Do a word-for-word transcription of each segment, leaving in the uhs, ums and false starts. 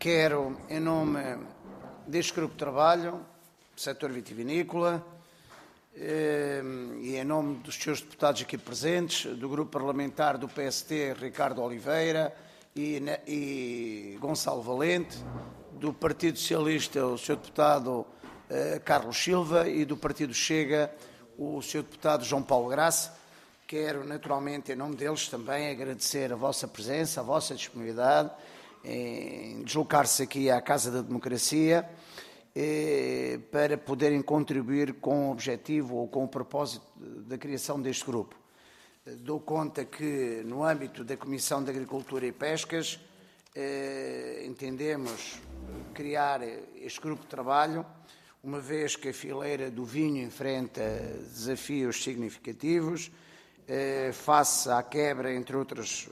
Quero, em nome deste grupo de trabalho, do setor vitivinícola, e em nome dos senhores deputados aqui presentes, do grupo parlamentar do P S T, Ricardo Oliveira e, e Gonçalo Valente, do Partido Socialista, o senhor deputado eh, Carlos Silva, e do Partido Chega, o senhor deputado João Paulo Graça. Quero, naturalmente, em nome deles também agradecer a vossa presença, a vossa disponibilidade em deslocar-se aqui à Casa da Democracia eh, para poderem contribuir com o objetivo ou com o propósito da criação deste grupo. Dou conta que, no âmbito da Comissão de Agricultura e Pescas, eh, entendemos criar este grupo de trabalho, uma vez que a fileira do vinho enfrenta desafios significativos, eh, face à quebra, entre outras,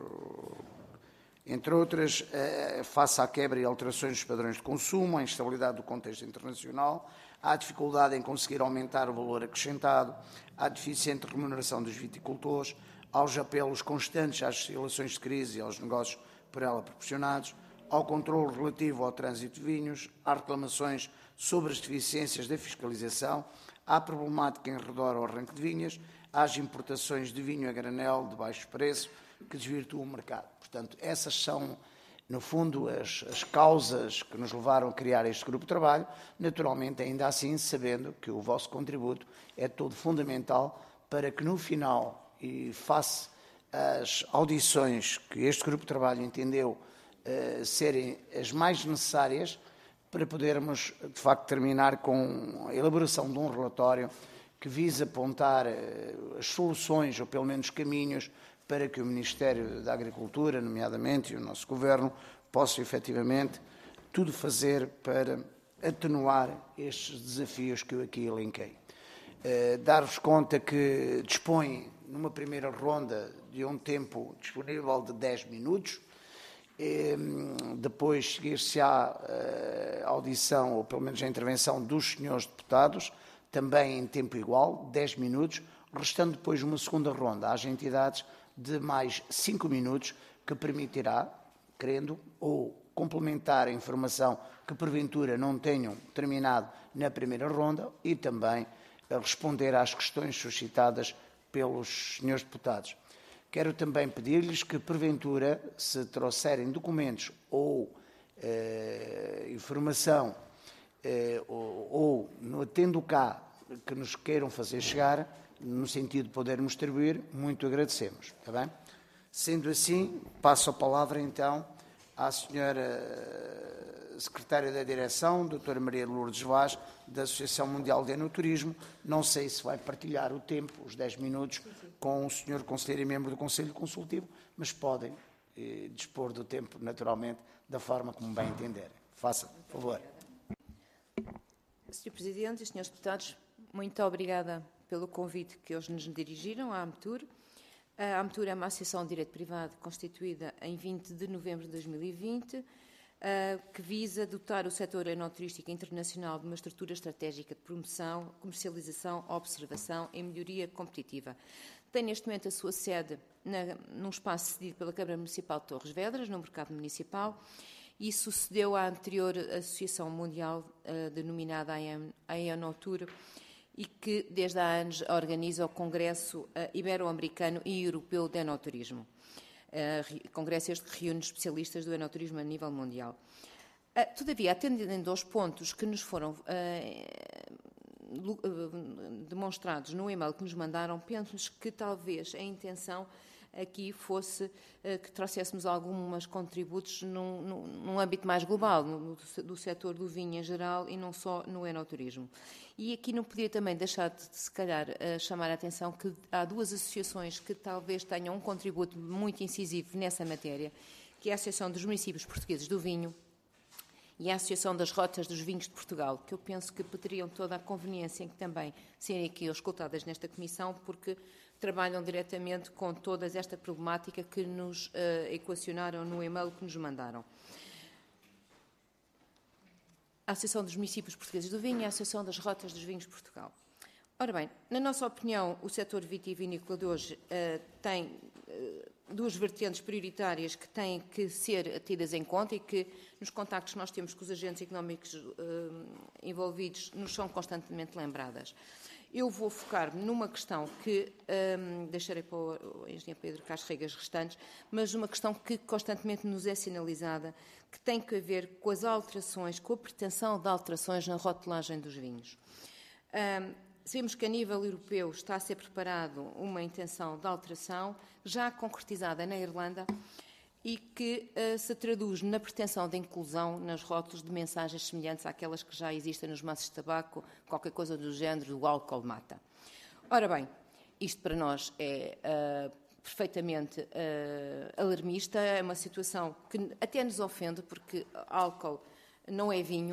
entre outras eh, face à quebra e alterações dos padrões de consumo, à instabilidade do contexto internacional, à dificuldade em conseguir aumentar o valor acrescentado, à deficiente remuneração dos viticultores, aos apelos constantes às oscilações de crise e aos negócios por ela proporcionados, ao controle relativo ao trânsito de vinhos, às reclamações sobre as deficiências da fiscalização, à problemática em redor ao arranque de vinhas, às importações de vinho a granel de baixo preço que desvirtuam o mercado. Portanto, essas são, no fundo, as, as causas que nos levaram a criar este grupo de trabalho, naturalmente, ainda assim, sabendo que o vosso contributo é todo fundamental para que, no final, e face às audições que este grupo de trabalho entendeu uh, serem as mais necessárias, para podermos, de facto, terminar com a elaboração de um relatório que visa apontar uh, as soluções, ou pelo menos caminhos, para que o Ministério da Agricultura, nomeadamente, e o nosso Governo, possam, efetivamente, tudo fazer para atenuar estes desafios que eu aqui elenquei. Uh, Dar-vos conta que dispõe, numa primeira ronda, de um tempo disponível de dez minutos, e, depois seguir-se-á a audição, ou pelo menos a intervenção dos senhores deputados, também em tempo igual, dez minutos, restando depois uma segunda ronda às entidades de mais cinco minutos, que permitirá, querendo, ou complementar a informação que porventura não tenham terminado na primeira ronda e também responder às questões suscitadas pelos senhores deputados. Quero também pedir-lhes que, porventura, se trouxerem documentos ou eh, informação eh, ou, ou, no tendo cá, que nos queiram fazer chegar, no sentido de podermos distribuir, muito agradecemos. Está bem? Sendo assim, passo a palavra, então, à senhora Secretária da Direção, doutora Maria Lourdes Vaz, da Associação Mundial de Enoturismo. Não sei se vai partilhar o tempo, os dez minutos, com o senhor Conselheiro e membro do Conselho Consultivo, mas podem eh, dispor do tempo, naturalmente, da forma como bem entenderem. Faça, por favor. senhor Presidente e senhores deputados, muito obrigada pelo convite que hoje nos dirigiram à AMTUR. A AMTUR é uma associação de direito privado constituída em vinte de novembro de dois mil e vinte, que visa dotar o setor enoturístico internacional de uma estrutura estratégica de promoção, comercialização, observação e melhoria competitiva. Tem neste momento a sua sede na, num espaço cedido pela Câmara Municipal de Torres Vedras, no mercado municipal, e sucedeu à anterior Associação Mundial uh, denominada a Enotur, e que desde há anos organiza o Congresso uh, Ibero-Americano e Europeu de Enoturismo. Uh, congresso este que reúne especialistas do enoturismo a nível mundial. Uh, todavia, atendendo aos pontos que nos foram uh, demonstrados no e-mail que nos mandaram, penso que talvez a intenção aqui fosse uh, que trouxéssemos alguns contributos num, num, num âmbito mais global, no, do setor do vinho em geral e não só no enoturismo. E aqui não podia também deixar de, se calhar, uh, chamar a atenção que há duas associações que talvez tenham um contributo muito incisivo nessa matéria, que é a Associação dos Municípios Portugueses do Vinho e a Associação das Rotas dos Vinhos de Portugal, que eu penso que teriam toda a conveniência em que também serem aqui escutadas nesta comissão, porque trabalham diretamente com toda esta problemática que nos uh, equacionaram no e-mail que nos mandaram. A Associação dos Municípios Portugueses do Vinho e a Associação das Rotas dos Vinhos de Portugal. Ora bem, na nossa opinião, o setor vitivinícola de hoje uh, tem uh, duas vertentes prioritárias que têm que ser tidas em conta e que, nos contactos que nós temos com os agentes económicos uh, envolvidos, nos são constantemente lembradas. Eu vou focar-me numa questão que um, deixarei para o engenheiro Pedro Castro Rego as restantes, mas uma questão que constantemente nos é sinalizada, que tem que ver com as alterações, com a pretensão de alterações na rotulagem dos vinhos. Um, sabemos que a nível europeu está a ser preparado uma intenção de alteração, já concretizada na Irlanda, e que uh, se traduz na pretensão de inclusão nas rótulos de mensagens semelhantes àquelas que já existem nos maços de tabaco, qualquer coisa do género, o álcool mata. Ora bem, isto para nós é uh, perfeitamente uh, alarmista, é uma situação que até nos ofende, porque álcool não é vinho,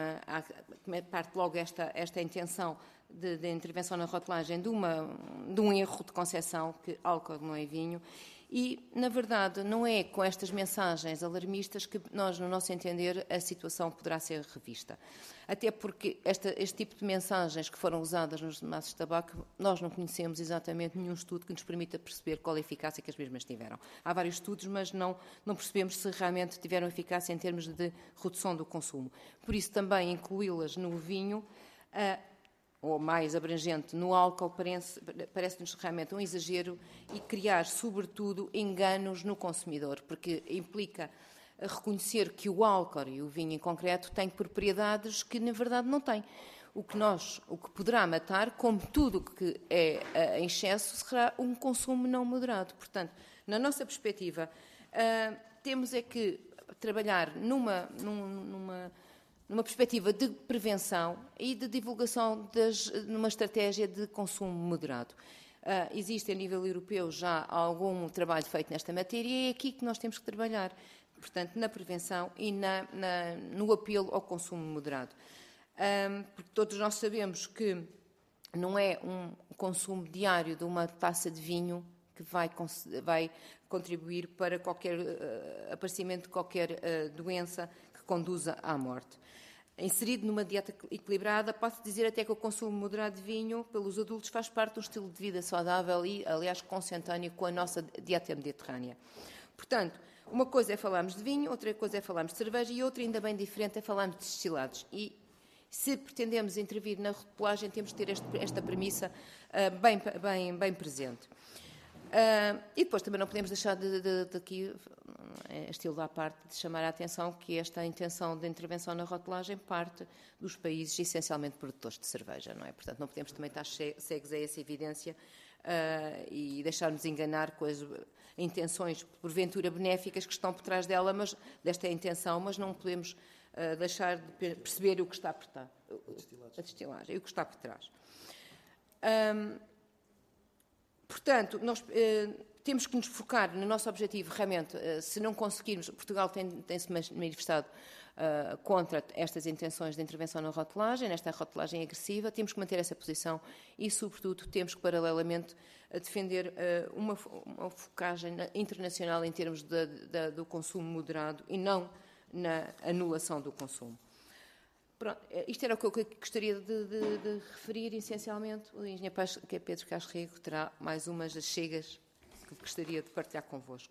uh, parte logo esta, esta intenção de, de intervenção na rotulagem de, uma, de um erro de concepção, que álcool não é vinho. E, na verdade, não é com estas mensagens alarmistas que nós, no nosso entender, a situação poderá ser revista. Até porque esta, este tipo de mensagens que foram usadas nos maços de tabaco, nós não conhecemos exatamente nenhum estudo que nos permita perceber qual a eficácia que as mesmas tiveram. Há vários estudos, mas não, não percebemos se realmente tiveram eficácia em termos de redução do consumo. Por isso, também incluí-las no vinho, uh, ou mais abrangente no álcool, parece, parece-nos realmente um exagero e criar, sobretudo, enganos no consumidor, porque implica reconhecer que o álcool e o vinho em concreto têm propriedades que, na verdade, não têm. O que, nós, o que poderá matar, como tudo o que é em excesso, será um consumo não moderado. Portanto, na nossa perspectiva, uh, temos é que trabalhar numa... numa numa perspectiva de prevenção e de divulgação das, numa estratégia de consumo moderado. Uh, existe a nível europeu já algum trabalho feito nesta matéria e é aqui que nós temos que trabalhar, portanto, na prevenção e na, na, no apelo ao consumo moderado. Um, porque todos nós sabemos que não é um consumo diário de uma taça de vinho que vai, vai contribuir para qualquer uh, aparecimento de qualquer uh, doença que conduza à morte. Inserido numa dieta equilibrada, posso dizer até que o consumo moderado de vinho pelos adultos faz parte de um estilo de vida saudável e, aliás, consentâneo com a nossa dieta mediterrânea. Portanto, uma coisa é falarmos de vinho, outra coisa é falarmos de cerveja e outra, ainda bem diferente, é falarmos de destilados. E, se pretendemos intervir na rotulagem, temos de ter este, esta premissa uh, bem, bem, bem presente. Uh, e depois também não podemos deixar de, de, de aqui, é estilo da parte, de chamar a atenção que esta intenção de intervenção na rotulagem parte dos países essencialmente produtores de cerveja, não é? Portanto, não podemos também estar cegos a essa evidência uh, e deixar-nos enganar com as intenções, porventura, benéficas que estão por trás dela, mas, desta intenção, mas não podemos uh, deixar de perceber o que está por trás, a destilagem, e o que está por trás. Um, Portanto, nós eh, temos que nos focar no nosso objetivo, realmente, eh, se não conseguirmos, Portugal tem, tem-se manifestado eh, contra estas intenções de intervenção na rotulagem, nesta rotulagem agressiva, temos que manter essa posição e, sobretudo, temos que, paralelamente, defender eh, uma, uma focagem internacional em termos de, de, do consumo moderado e não na anulação do consumo. Pronto, isto era o que eu gostaria de, de, de referir, essencialmente. O engenheiro Pedro Castro Rego terá mais umas das chegas que gostaria de partilhar convosco.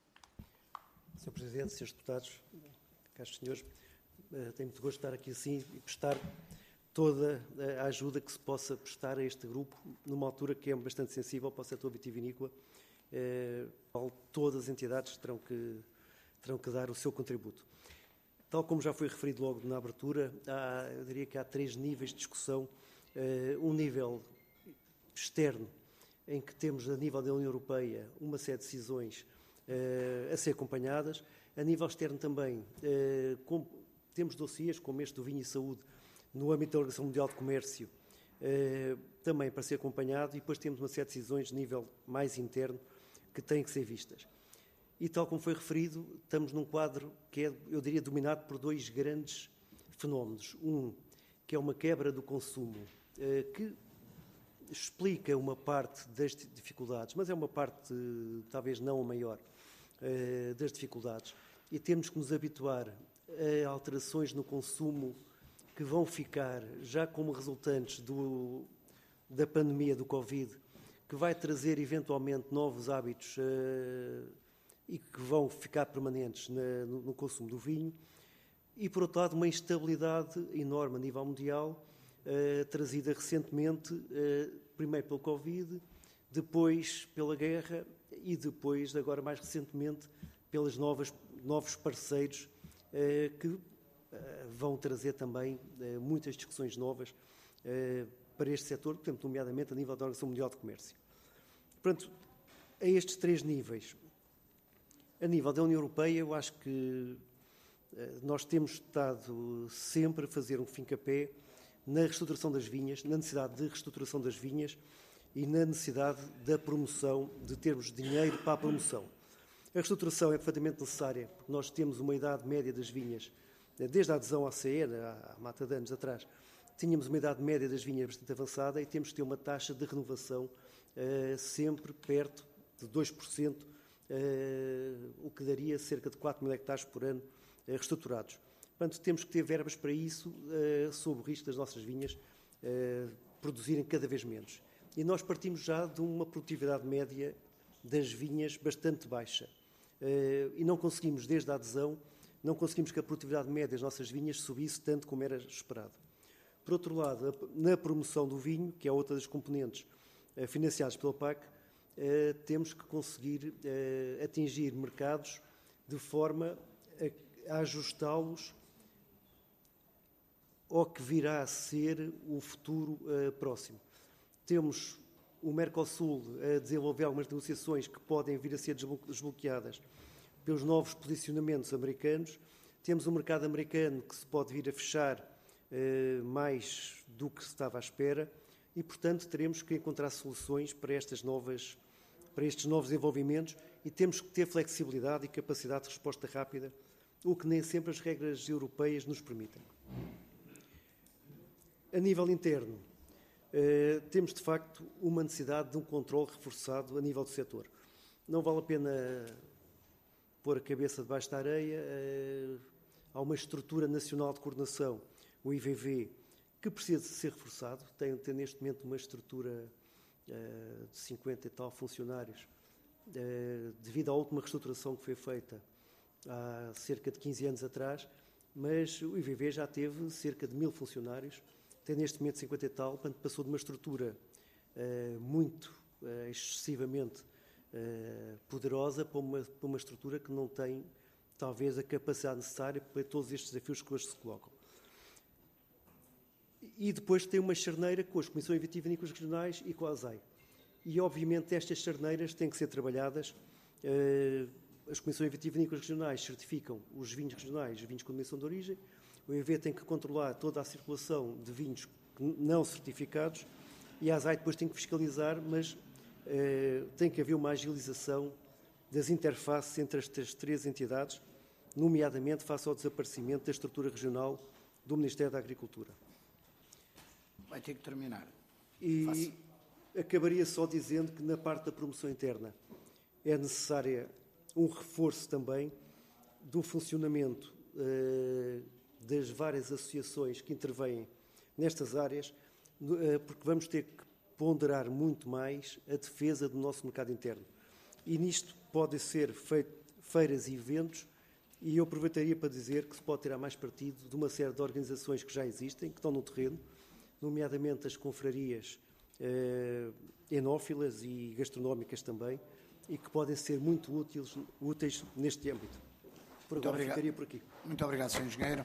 senhor Presidente, senhores Deputados, caros senhores, tenho muito gosto de estar aqui assim e prestar toda a ajuda que se possa prestar a este grupo, numa altura que é bastante sensível para o setor vitivinícola, eh, todas as entidades terão que, terão que dar o seu contributo. Tal como já foi referido logo na abertura, há, eu diria que há três níveis de discussão. Uh, um nível externo, em que temos, a nível da União Europeia, uma série de decisões uh, a ser acompanhadas. A nível externo também, uh, com, temos dossiês, como este do vinho e saúde, no âmbito da Organização Mundial de Comércio, uh, também para ser acompanhado. E depois temos uma série de decisões de nível mais interno que têm que ser vistas. E, tal como foi referido, estamos num quadro que é, eu diria, dominado por dois grandes fenómenos. Um, que é uma quebra do consumo, eh, que explica uma parte das dificuldades, mas é uma parte, talvez não a maior, eh, das dificuldades. E temos que nos habituar a alterações no consumo que vão ficar, já como resultantes do, da pandemia do Covid, que vai trazer eventualmente novos hábitos uh, e que vão ficar permanentes na, no, no consumo do vinho, e, por outro lado, uma instabilidade enorme a nível mundial, uh, trazida recentemente, uh, primeiro pelo Covid, depois pela guerra e depois, agora mais recentemente, pelos novos parceiros uh, que uh, vão trazer também uh, muitas discussões novas uh, para este setor, portanto, nomeadamente a nível da Organização Mundial de Comércio. Portanto, a estes três níveis. A nível da União Europeia, eu acho que uh, nós temos estado sempre a fazer um fincapé na reestruturação das vinhas, na necessidade de reestruturação das vinhas e na necessidade da promoção, de termos dinheiro para a promoção. A reestruturação é perfeitamente necessária, porque nós temos uma idade média das vinhas, desde a adesão à C E, há mata de anos atrás, tínhamos uma idade média das vinhas bastante avançada e temos que ter uma taxa de renovação uh, sempre perto de dois por cento, uh, o que daria cerca de quatro mil hectares por ano uh, reestruturados. Portanto, temos que ter verbas para isso, uh, sob o risco das nossas vinhas uh, produzirem cada vez menos. E nós partimos já de uma produtividade média das vinhas bastante baixa. Uh, e não conseguimos, desde a adesão, não conseguimos que a produtividade média das nossas vinhas subisse tanto como era esperado. Por outro lado, a, na promoção do vinho, que é outra das componentes uh, financiadas pela P A C, uh, temos que conseguir uh, atingir mercados de forma a, a ajustá-los ao que virá a ser o futuro uh, próximo. Temos o Mercosul a desenvolver algumas negociações que podem vir a ser desbloqueadas pelos novos posicionamentos americanos. Temos um mercado americano que se pode vir a fechar eh, mais do que se estava à espera e, portanto, teremos que encontrar soluções para, estas novas, para estes novos desenvolvimentos e temos que ter flexibilidade e capacidade de resposta rápida, o que nem sempre as regras europeias nos permitem. A nível interno, Uh, temos, de facto, uma necessidade de um controle reforçado a nível do setor. Não vale a pena pôr a cabeça debaixo da areia. Uh, há uma estrutura nacional de coordenação, o I V V, que precisa de ser reforçado. Tem, tem neste momento uma estrutura uh, de cinquenta e tal funcionários, uh, devido à última reestruturação que foi feita há cerca de quinze anos atrás, mas o I V V já teve cerca de mil funcionários, tem neste momento cinquenta e tal, portanto passou de uma estrutura uh, muito, uh, excessivamente uh, poderosa para uma, para uma estrutura que não tem, talvez, a capacidade necessária para todos estes desafios que hoje se colocam. E depois tem uma charneira com as Comissões Vitivinícolas Regionais e com a A S A I. E, obviamente, estas charneiras têm que ser trabalhadas. Uh, as Comissões Vitivinícolas Regionais certificam os vinhos regionais, os vinhos com denominação de origem. O I V V tem que controlar toda a circulação de vinhos não certificados e a A S A I depois tem que fiscalizar, mas eh, tem que haver uma agilização das interfaces entre estas três entidades, nomeadamente face ao desaparecimento da estrutura regional do Ministério da Agricultura. Vai ter que terminar. E Faça. Acabaria só dizendo que na parte da promoção interna é necessária um reforço também do funcionamento eh, das várias associações que intervêm nestas áreas, porque vamos ter que ponderar muito mais a defesa do nosso mercado interno. E nisto podem ser feito feiras e eventos, e eu aproveitaria para dizer que se pode tirar mais partido de uma série de organizações que já existem, que estão no terreno, nomeadamente as confrarias eh, enófilas e gastronómicas também, e que podem ser muito úteis, úteis neste âmbito. Por agora ficaria por aqui. Muito obrigado, senhor Engenheiro.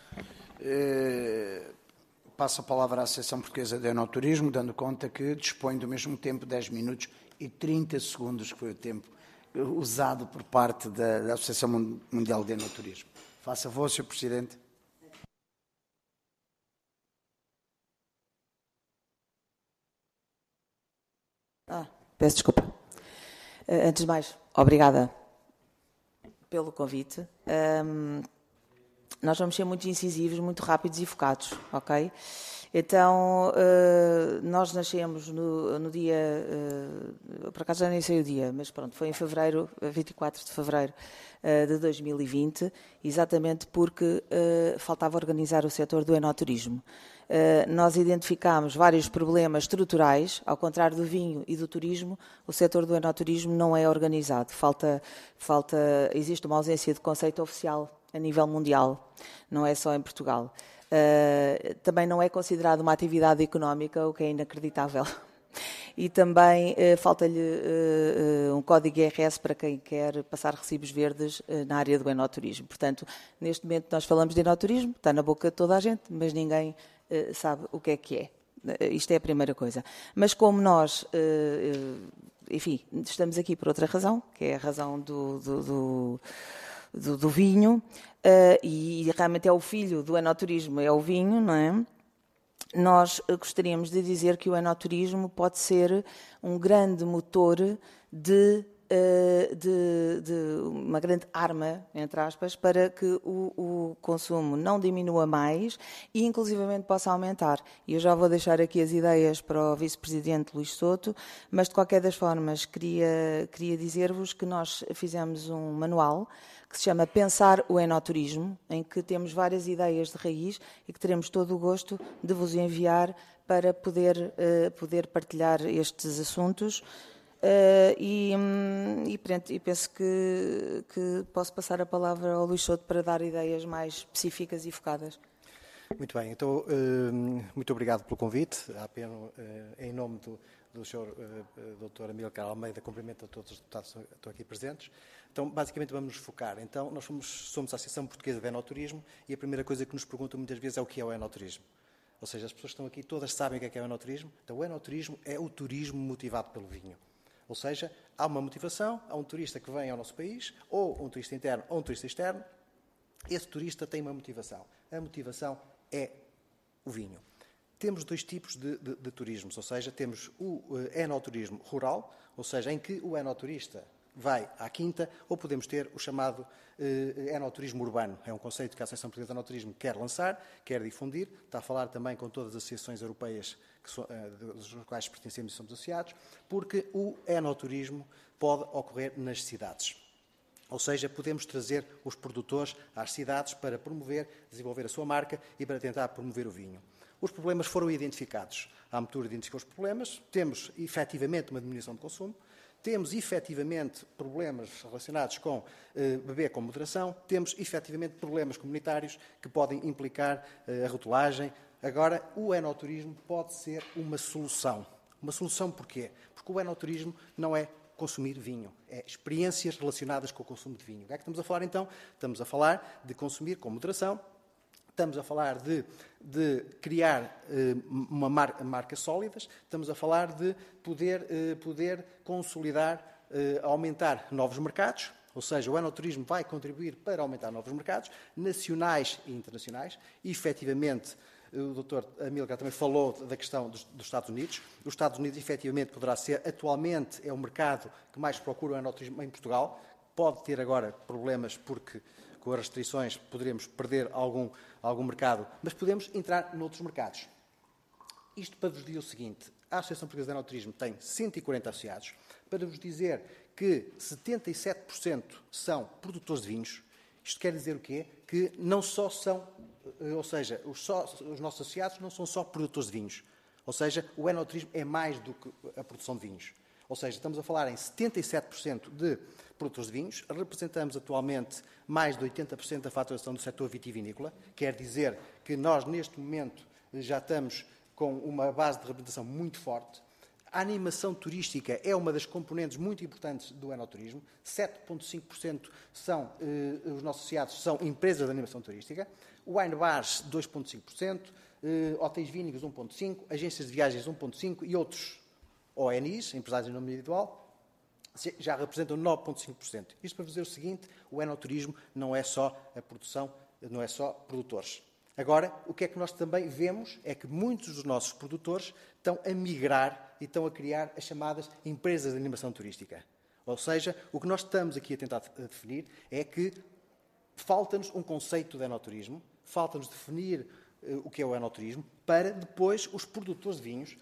Uh, passo a palavra à Associação Portuguesa de Enoturismo, dando conta que dispõe do mesmo tempo, dez minutos e trinta segundos, que foi o tempo usado por parte da, da Associação Mundial de Enoturismo. Faça a voz, senhor Presidente. Ah, peço desculpa. Uh, antes de mais, obrigada pelo convite. Um, nós vamos ser muito incisivos, muito rápidos e focados, ok? Então, uh, nós nascemos no, no dia, uh, por acaso já nem sei o dia, mas pronto, foi em fevereiro, vinte e quatro de fevereiro uh, de dois mil e vinte, exatamente porque uh, faltava organizar o setor do enoturismo. nós identificámos vários problemas estruturais. Ao contrário do vinho e do turismo, o setor do enoturismo não é organizado. Falta, falta, existe uma ausência de conceito oficial a nível mundial, não é só em Portugal. Uh, também não é considerado uma atividade económica, o que é inacreditável. E também uh, falta-lhe uh, uh, um código I R S para quem quer passar recibos verdes uh, na área do enoturismo. Portanto, neste momento nós falamos de enoturismo, está na boca de toda a gente, mas ninguém uh, sabe o que é que é. Uh, isto é a primeira coisa. Mas como nós, uh, uh, enfim, estamos aqui por outra razão, que é a razão do... do, do Do, do vinho, uh, e realmente é o filho do enoturismo, é o vinho, não é? Nós gostaríamos de dizer que o enoturismo pode ser um grande motor de, uh, de, de uma grande arma, entre aspas, para que o, o consumo não diminua mais e inclusivamente possa aumentar. E eu já vou deixar aqui as ideias para o vice-presidente Luís Souto, mas de qualquer das formas queria, queria dizer-vos que nós fizemos um manual que se chama Pensar o Enoturismo, em que temos várias ideias de raiz e que teremos todo o gosto de vos enviar para poder, uh, poder partilhar estes assuntos. Uh, e, um, e, e penso que, que posso passar a palavra ao Luís Souto para dar ideias mais específicas e focadas. Muito bem, então, uh, muito obrigado pelo convite. Apenas, uh, em nome do, do senhor uh, doutor Amílcar Almeida, cumprimento a todos os deputados que estão aqui presentes. Então, basicamente, vamos nos focar. Então, nós somos, somos a Associação Portuguesa de Enoturismo e a primeira coisa que nos perguntam muitas vezes é o que é o enoturismo. Ou seja, as pessoas que estão aqui todas sabem o que é, que é o enoturismo. Então, o enoturismo é o turismo motivado pelo vinho. Ou seja, há uma motivação, há um turista que vem ao nosso país, ou um turista interno ou um turista externo. Esse turista tem uma motivação. A motivação é o vinho. Temos dois tipos de, de, de turismos, ou seja, temos o uh, enoturismo rural, ou seja, em que o enoturista vai à quinta, ou podemos ter o chamado uh, enoturismo urbano. É um conceito que a Associação Portuguesa de Enoturismo quer lançar, quer difundir, está a falar também com todas as associações europeias que so, uh, dos quais pertencemos e somos associados, porque o enoturismo pode ocorrer nas cidades. Ou seja, podemos trazer os produtores às cidades para promover, desenvolver a sua marca e para tentar promover o vinho. Os problemas foram identificados. A Amtur identificou os problemas, temos efetivamente uma diminuição de consumo, temos efetivamente problemas relacionados com eh, beber com moderação, temos efetivamente problemas comunitários que podem implicar eh, a rotulagem. Agora, o enoturismo pode ser uma solução. Uma solução porquê? Porque o enoturismo não é consumir vinho, é experiências relacionadas com o consumo de vinho. O que é que estamos a falar então? Estamos a falar de consumir com moderação, estamos a falar de, de criar eh, uma mar, marcas sólidas, estamos a falar de poder, eh, poder consolidar, eh, aumentar novos mercados, ou seja, o enoturismo vai contribuir para aumentar novos mercados, nacionais e internacionais, e efetivamente o doutor Amílcar também falou da questão dos, dos Estados Unidos. Os Estados Unidos, efetivamente, poderá ser, atualmente, é o mercado que mais procura o enoturismo em Portugal. Pode ter agora problemas porque, com as restrições, poderemos perder algum, algum mercado, mas podemos entrar noutros mercados. Isto para vos dizer o seguinte, a Associação Portuguesa de Enoturismo tem cento e quarenta associados, para vos dizer que setenta e sete por cento são produtores de vinhos. Isto quer dizer o quê? Que não só são, ou seja, os, só, os nossos associados não são só produtores de vinhos. Ou seja, o enoturismo é mais do que a produção de vinhos. Ou seja, estamos a falar em setenta e sete por cento de produtores de vinhos, representamos atualmente mais de oitenta por cento da faturação do setor vitivinícola, quer dizer que nós, neste momento, já estamos com uma base de representação muito forte. A animação turística é uma das componentes muito importantes do enoturismo. sete vírgula cinco por cento são, eh, os nossos associados são empresas de animação turística. Wine bars, dois vírgula cinco por cento. Eh, hotéis vínicos, um vírgula cinco por cento. Agências de viagens, um vírgula cinco por cento. E outros O N Is, empresários em nome individual, já representam nove vírgula cinco por cento. Isto para dizer o seguinte, o enoturismo não é só a produção, não é só produtores. Agora, o que é que nós também vemos é que muitos dos nossos produtores estão a migrar e estão a criar as chamadas empresas de animação turística. Ou seja, o que nós estamos aqui a tentar definir é que falta-nos um conceito de enoturismo, falta-nos definir uh, o que é o enoturismo, para depois os produtores de vinhos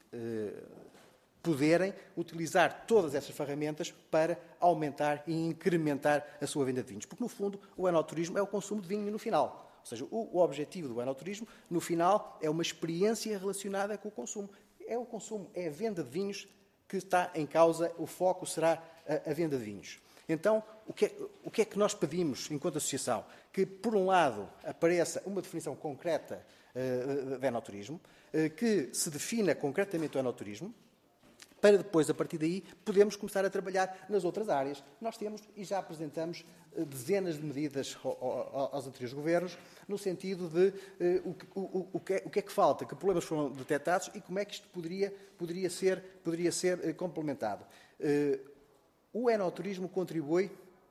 uh, poderem utilizar todas essas ferramentas para aumentar e incrementar a sua venda de vinhos. Porque, no fundo, o enoturismo é o consumo de vinho no final. Ou seja, o, o objetivo do enoturismo, no final, é uma experiência relacionada com o consumo. É o consumo, é a venda de vinhos que está em causa, o foco será a, a venda de vinhos. Então, o que, é, o que é que nós pedimos enquanto associação? Que, por um lado, apareça uma definição concreta uh, de enoturismo, uh, que se defina concretamente o enoturismo, para depois, a partir daí, podermos começar a trabalhar nas outras áreas. Nós temos, e já apresentamos, dezenas de medidas aos anteriores governos, no sentido de uh, o, o, o, que é, o que é que falta, que problemas foram detectados e como é que isto poderia, poderia ser, poderia ser uh, complementado. Uh, o enoturismo contribui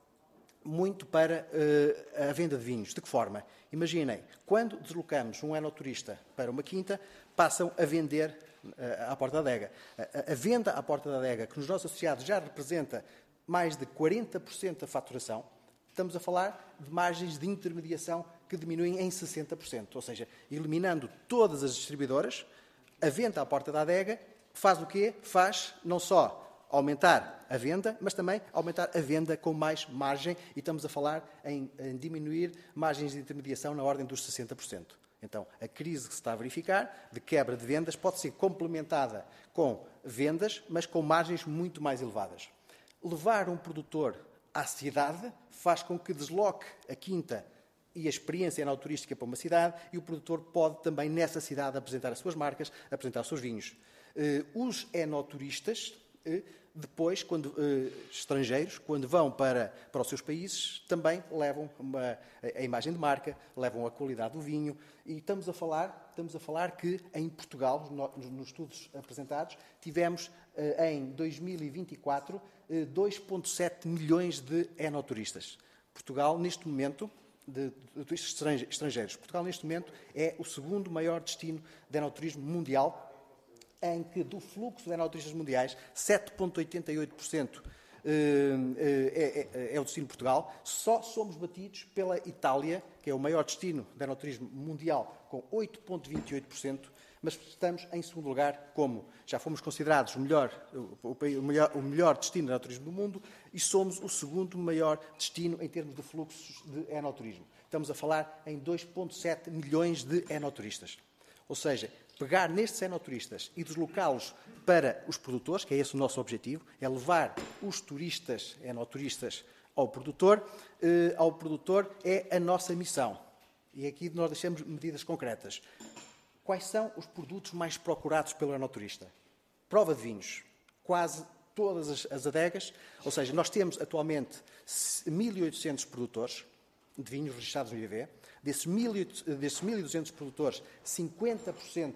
muito para uh, a venda de vinhos. De que forma? Imaginem, quando deslocamos um enoturista para uma quinta, passam a vender à porta da adega. A, a venda à porta da adega, que nos nossos associados já representa mais de quarenta por cento da faturação, estamos a falar de margens de intermediação que diminuem em sessenta por cento. Ou seja, eliminando todas as distribuidoras, a venda à porta da adega faz o quê? Faz não só aumentar a venda, mas também aumentar a venda com mais margem, e estamos a falar em, em diminuir margens de intermediação na ordem dos sessenta por cento. Então, a crise que se está a verificar, de quebra de vendas, pode ser complementada com vendas, mas com margens muito mais elevadas. Levar um produtor à cidade faz com que desloque a quinta e a experiência enoturística para uma cidade, e o produtor pode também, nessa cidade, apresentar as suas marcas, apresentar os seus vinhos. Os enoturistas, depois, quando, estrangeiros, quando vão para, para os seus países, também levam uma, a imagem de marca, levam a qualidade do vinho, e estamos a falar, estamos a falar que em Portugal, nos, nos estudos apresentados, tivemos em dois mil e vinte e quatro dois vírgula sete milhões de enoturistas. Portugal, neste momento, de, de turistas estrangeiros, Portugal, neste momento, é o segundo maior destino de enoturismo mundial, em que do fluxo de enoturistas mundiais, sete vírgula oitenta e oito por cento é, é, é o destino de Portugal. Só somos batidos pela Itália, que é o maior destino de enoturismo mundial, com oito vírgula vinte e oito por cento, mas estamos em segundo lugar, como já fomos considerados o melhor, o, o, melhor, o melhor destino de enoturismo do mundo, e somos o segundo maior destino em termos de fluxos de enoturismo. Estamos a falar em dois vírgula sete milhões de enoturistas. Ou seja, pegar nestes enoturistas e deslocá-los para os produtores, que é esse o nosso objetivo, é levar os turistas, enoturistas, ao produtor. Eh, ao produtor é a nossa missão. E aqui nós deixamos medidas concretas. Quais são os produtos mais procurados pelo enoturista? Prova de vinhos. Quase todas as, as adegas, ou seja, nós temos atualmente mil e oitocentos produtores de vinhos registrados no I V. Desses mil e duzentos produtores, cinquenta por cento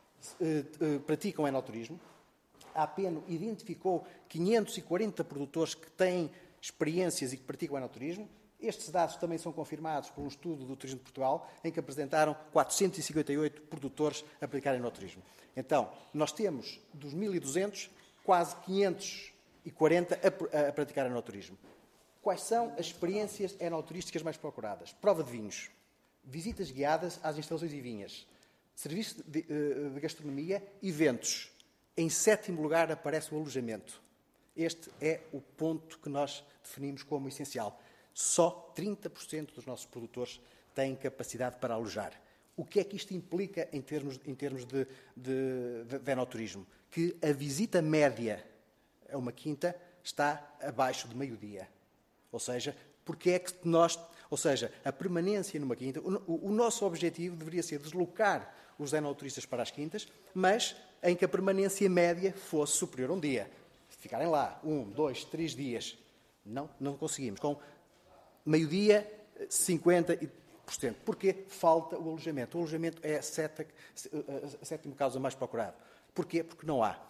praticam enoturismo. A APENO identificou quinhentos e quarenta produtores que têm experiências e que praticam enoturismo. Estes dados também são confirmados por um estudo do Turismo de Portugal, em que apresentaram quatrocentos e cinquenta e oito produtores a praticar enoturismo. Então, nós temos dos mil e duzentos, quase quinhentos e quarenta a, a praticar enoturismo. Quais são as experiências enoturísticas mais procuradas? Prova de vinhos, visitas guiadas às instalações e vinhas, serviço de, de gastronomia, eventos. Em sétimo lugar aparece o alojamento. Este é o ponto que nós definimos como essencial. Só trinta por cento dos nossos produtores têm capacidade para alojar. O que é que isto implica em termos, em termos de, de, de, de enoturismo? Que a visita média a uma quinta está abaixo de meio-dia. Ou seja, porque é que nós... Ou seja, a permanência numa quinta... O, o nosso objetivo deveria ser deslocar os enoturistas para as quintas, mas em que a permanência média fosse superior a um dia. Se ficarem lá um, dois, três dias, não, não conseguimos. Com meio-dia, cinquenta por cento. Porquê? Falta o alojamento. O alojamento é a, seta, a sétima causa mais procurada. Porquê? Porque não há.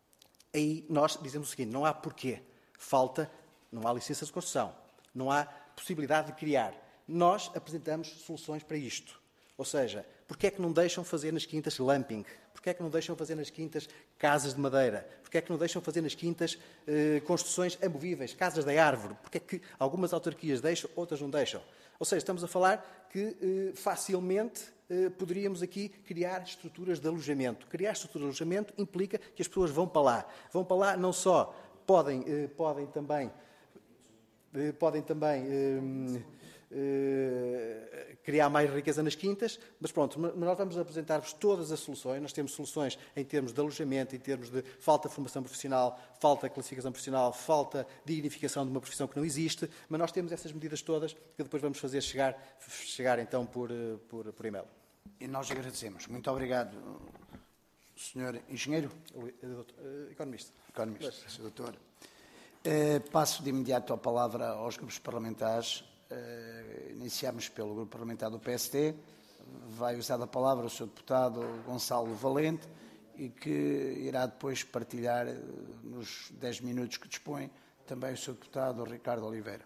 Aí nós dizemos o seguinte, não há porquê. Falta, não há licença de construção, não há possibilidade de criar. Nós apresentamos soluções para isto. Ou seja, porquê é que não deixam fazer nas quintas glamping? Porquê é que não deixam fazer nas quintas casas de madeira? Porquê é que não deixam fazer nas quintas eh, construções amovíveis, casas da árvore? Porquê é que algumas autarquias deixam, outras não deixam? Ou seja, estamos a falar que eh, facilmente eh, poderíamos aqui criar estruturas de alojamento. Criar estruturas de alojamento implica que as pessoas vão para lá. Vão para lá não só podem, eh, podem também... Eh, podem também... Eh, eh, criar mais riqueza nas quintas, mas pronto, nós vamos apresentar-vos todas as soluções. Nós temos soluções em termos de alojamento, em termos de falta de formação profissional, falta de classificação profissional, falta de dignificação de uma profissão que não existe, mas nós temos essas medidas todas que depois vamos fazer chegar, chegar então por, por, por e-mail. E nós agradecemos. Muito obrigado, senhor Engenheiro. Economista. Economista, mas... doutor. Uh, passo de imediato a palavra aos grupos parlamentares. Uh, iniciamos pelo grupo parlamentar do P S D. Vai usar a palavra o senhor deputado Gonçalo Valente e que irá depois partilhar, uh, nos dez minutos que dispõe, também o senhor deputado Ricardo Oliveira.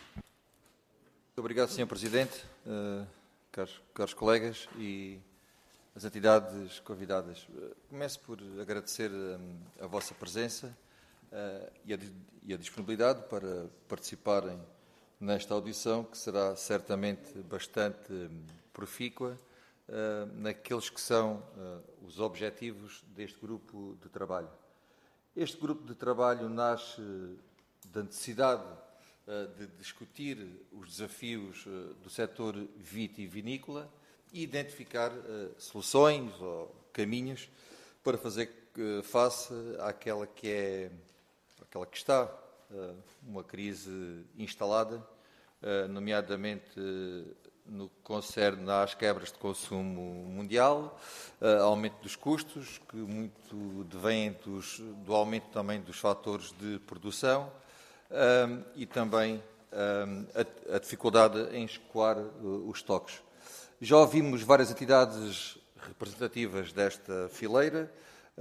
Muito obrigado, senhor Presidente, uh, caros, caros colegas e as entidades convidadas. Uh, começo por agradecer um, a vossa presença uh, e, a, e a disponibilidade para participarem nesta audição, que será certamente bastante um, profícua uh, naqueles que são uh, os objetivos deste grupo de trabalho. Este grupo de trabalho nasce da necessidade uh, de discutir os desafios uh, do setor vitivinícola e identificar uh, soluções ou caminhos para fazer uh, face àquela que é, àquela que está uh, uma crise instalada, uh, nomeadamente uh, no que concerne às quebras de consumo mundial, uh, aumento dos custos, que muito devém dos, do aumento também dos fatores de produção uh, e também uh, a, a dificuldade em escoar uh, os estoques. Já ouvimos várias entidades representativas desta fileira,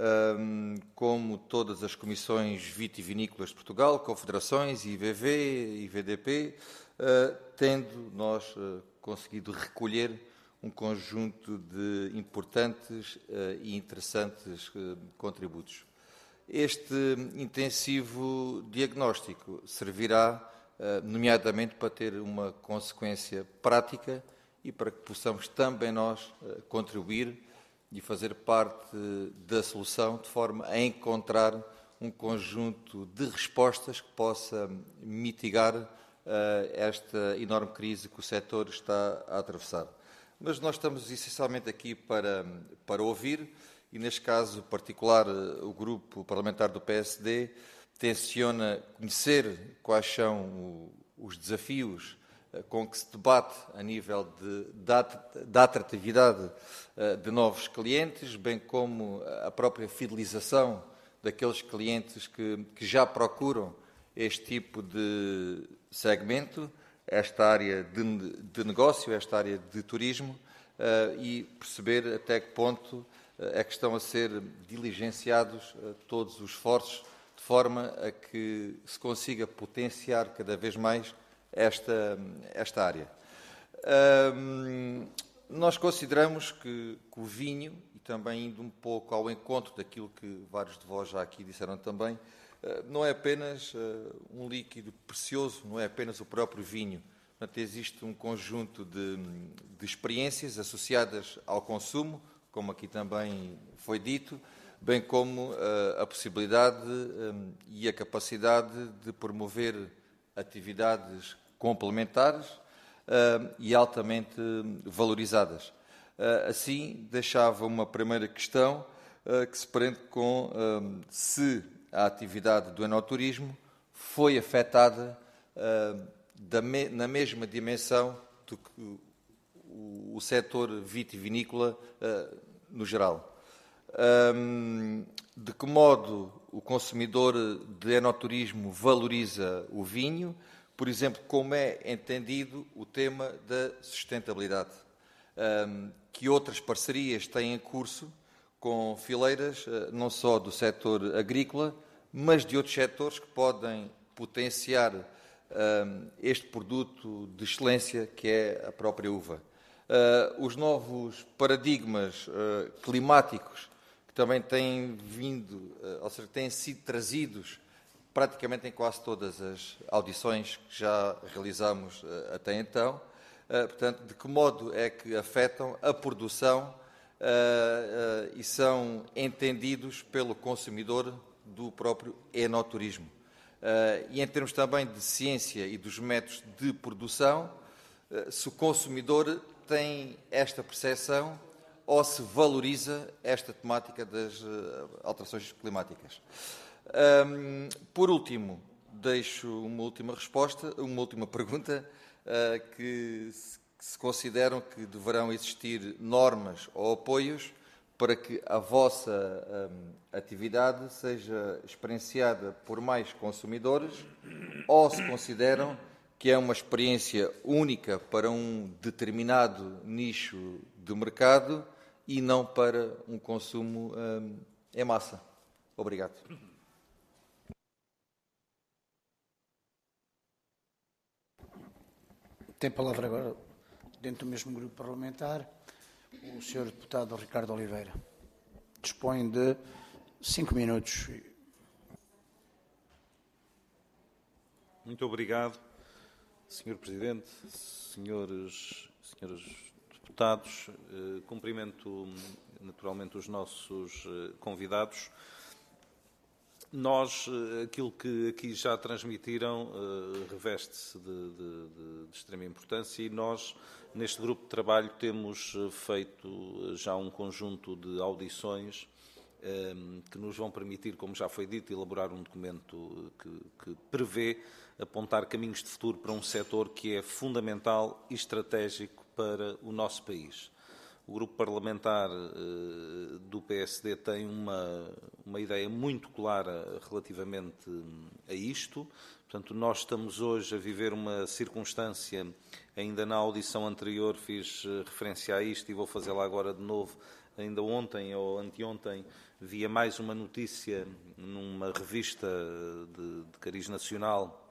como todas as comissões vitivinícolas de Portugal, confederações, I V V, I V D P, tendo nós conseguido recolher um conjunto de importantes e interessantes contributos. Este intensivo diagnóstico servirá, nomeadamente, para ter uma consequência prática e para que possamos também nós contribuir e fazer parte da solução, de forma a encontrar um conjunto de respostas que possa mitigar uh, esta enorme crise que o setor está a atravessar. Mas nós estamos essencialmente aqui para, para ouvir, e neste caso particular o grupo parlamentar do P S D tenciona conhecer quais são o, os desafios com que se debate a nível de, da, da atratividade de novos clientes, bem como a própria fidelização daqueles clientes que, que já procuram este tipo de segmento, esta área de, de negócio, esta área de turismo, e perceber até que ponto é que estão a ser diligenciados todos os esforços, de forma a que se consiga potenciar cada vez mais Esta, esta área. Um, nós consideramos que, que o vinho, e também indo um pouco ao encontro daquilo que vários de vós já aqui disseram também, uh, não é apenas uh, um líquido precioso, não é apenas o próprio vinho. Portanto, existe um conjunto de, de experiências associadas ao consumo, como aqui também foi dito, bem como uh, a possibilidade um, e a capacidade de promover atividades complementares uh, e altamente valorizadas. Uh, assim, deixava uma primeira questão uh, que se prende com uh, se a atividade do enoturismo foi afetada uh, da me, na mesma dimensão do que o, o setor vitivinícola uh, no geral. Um, de que modo o consumidor de enoturismo valoriza o vinho, por exemplo, como é entendido o tema da sustentabilidade, um, que outras parcerias têm em curso com fileiras, não só do setor agrícola, mas de outros setores que podem potenciar um, este produto de excelência que é a própria uva. Uh, os novos paradigmas uh, climáticos que também têm vindo, ou seja, têm sido trazidos praticamente em quase todas as audições que já realizamos até então. Portanto, de que modo é que afetam a produção e são entendidos pelo consumidor do próprio enoturismo. E em termos também de ciência e dos métodos de produção, se o consumidor tem esta percepção ou se valoriza esta temática das alterações climáticas. Um, por último, deixo uma última resposta, uma última pergunta, uh, que se, que se consideram que deverão existir normas ou apoios para que a vossa um, atividade seja experienciada por mais consumidores, ou se consideram que é uma experiência única para um determinado nicho de mercado e não para um consumo um, em massa. Obrigado. Tem palavra agora, dentro do mesmo grupo parlamentar, o senhor deputado Ricardo Oliveira. Dispõe de cinco minutos. Muito obrigado, senhor Presidente, senhores, senhores deputados. Eh, cumprimento naturalmente os nossos eh, convidados. Nós, aquilo que aqui já transmitiram, reveste-se de, de, de extrema importância e nós, neste grupo de trabalho, temos feito já um conjunto de audições que nos vão permitir, como já foi dito, elaborar um documento que, que prevê apontar caminhos de futuro para um setor que é fundamental e estratégico para o nosso país. O grupo parlamentar uh, do P S D tem uma, uma ideia muito clara relativamente a isto. Portanto, nós estamos hoje a viver uma circunstância, ainda na audição anterior fiz referência a isto e vou fazê-la agora de novo. Ainda ontem ou anteontem via mais uma notícia numa revista de, de cariz nacional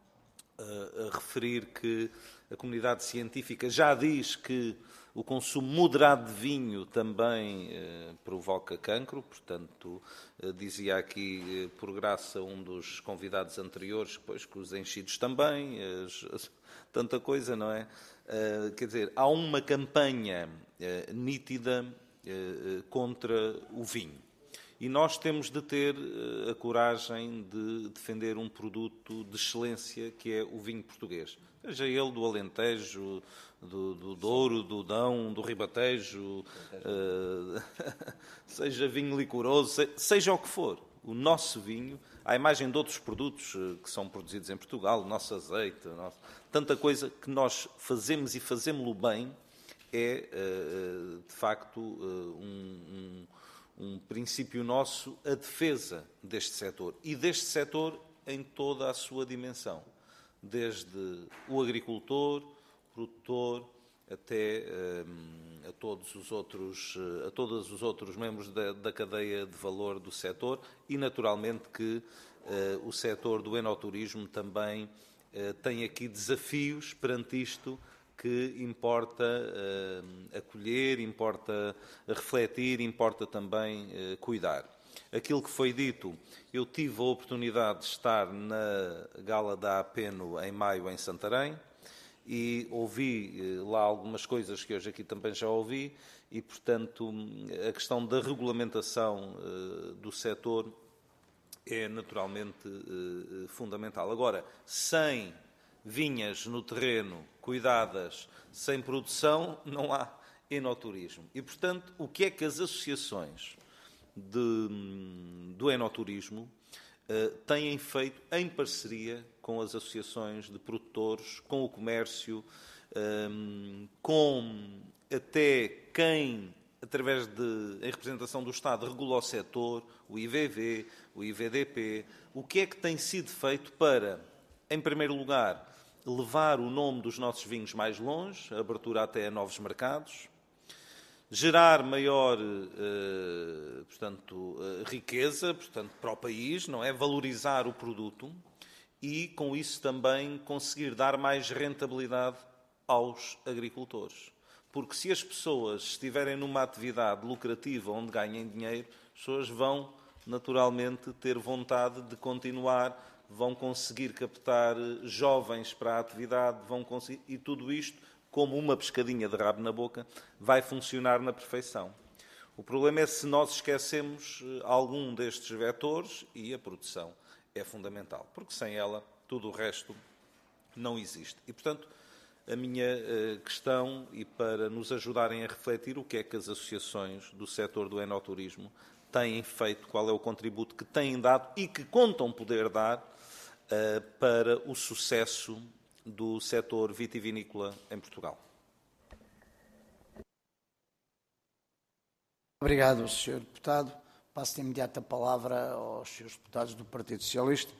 uh, a referir que a comunidade científica já diz que o consumo moderado de vinho também eh, provoca cancro, portanto, eh, dizia aqui, eh, por graça, um dos convidados anteriores, pois que os enchidos também, eh, tanta coisa, não é? Eh, quer dizer, há uma campanha eh, nítida eh, contra o vinho. E nós temos de ter eh, a coragem de defender um produto de excelência que é o vinho português. Seja ele do Alentejo, do, do Douro, do Dão, do Ribatejo, uh, seja vinho licoroso, se, seja o que for. O nosso vinho, à imagem de outros produtos uh, que são produzidos em Portugal, o nosso azeite, o nosso, tanta coisa que nós fazemos e fazemos-lo bem, é, uh, de facto, uh, um, um, um princípio nosso a defesa deste setor. E deste setor em toda a sua dimensão. Desde o agricultor, produtor, até um, a todos os outros, a todos os outros membros da, da cadeia de valor do setor e, naturalmente, que uh, o setor do enoturismo também uh, tem aqui desafios perante isto que importa uh, acolher, importa refletir, importa também uh, cuidar. Aquilo que foi dito, eu tive a oportunidade de estar na Gala da Apeno em maio em Santarém e ouvi lá algumas coisas que hoje aqui também já ouvi e, portanto, a questão da regulamentação uh, do setor é naturalmente uh, fundamental. Agora, sem vinhas no terreno cuidadas, sem produção, não há enoturismo. E, portanto, o que é que as associações De, do enoturismo uh, têm feito em parceria com as associações de produtores, com o comércio, um, com até quem, através de, em representação do Estado, regula o setor, o I V V, o I V D P. O que é que tem sido feito para, em primeiro lugar, levar o nome dos nossos vinhos mais longe, a abertura até a novos mercados, gerar maior, eh, portanto, eh, riqueza, portanto, para o país, não é? Valorizar o produto e, com isso, também conseguir dar mais rentabilidade aos agricultores. Porque se as pessoas estiverem numa atividade lucrativa onde ganhem dinheiro, as pessoas vão, naturalmente, ter vontade de continuar, vão conseguir captar jovens para a atividade, vão conseguir, e tudo isto, como uma pescadinha de rabo na boca, vai funcionar na perfeição. O problema é se nós esquecemos algum destes vetores e a produção é fundamental, porque sem ela tudo o resto não existe. E, portanto, a minha uh, questão e para nos ajudarem a refletir o que é que as associações do setor do enoturismo têm feito, qual é o contributo que têm dado e que contam poder dar uh, para o sucesso do setor vitivinícola em Portugal. Obrigado, senhor Deputado. Passo de imediato a palavra aos senhores deputados do Partido Socialista.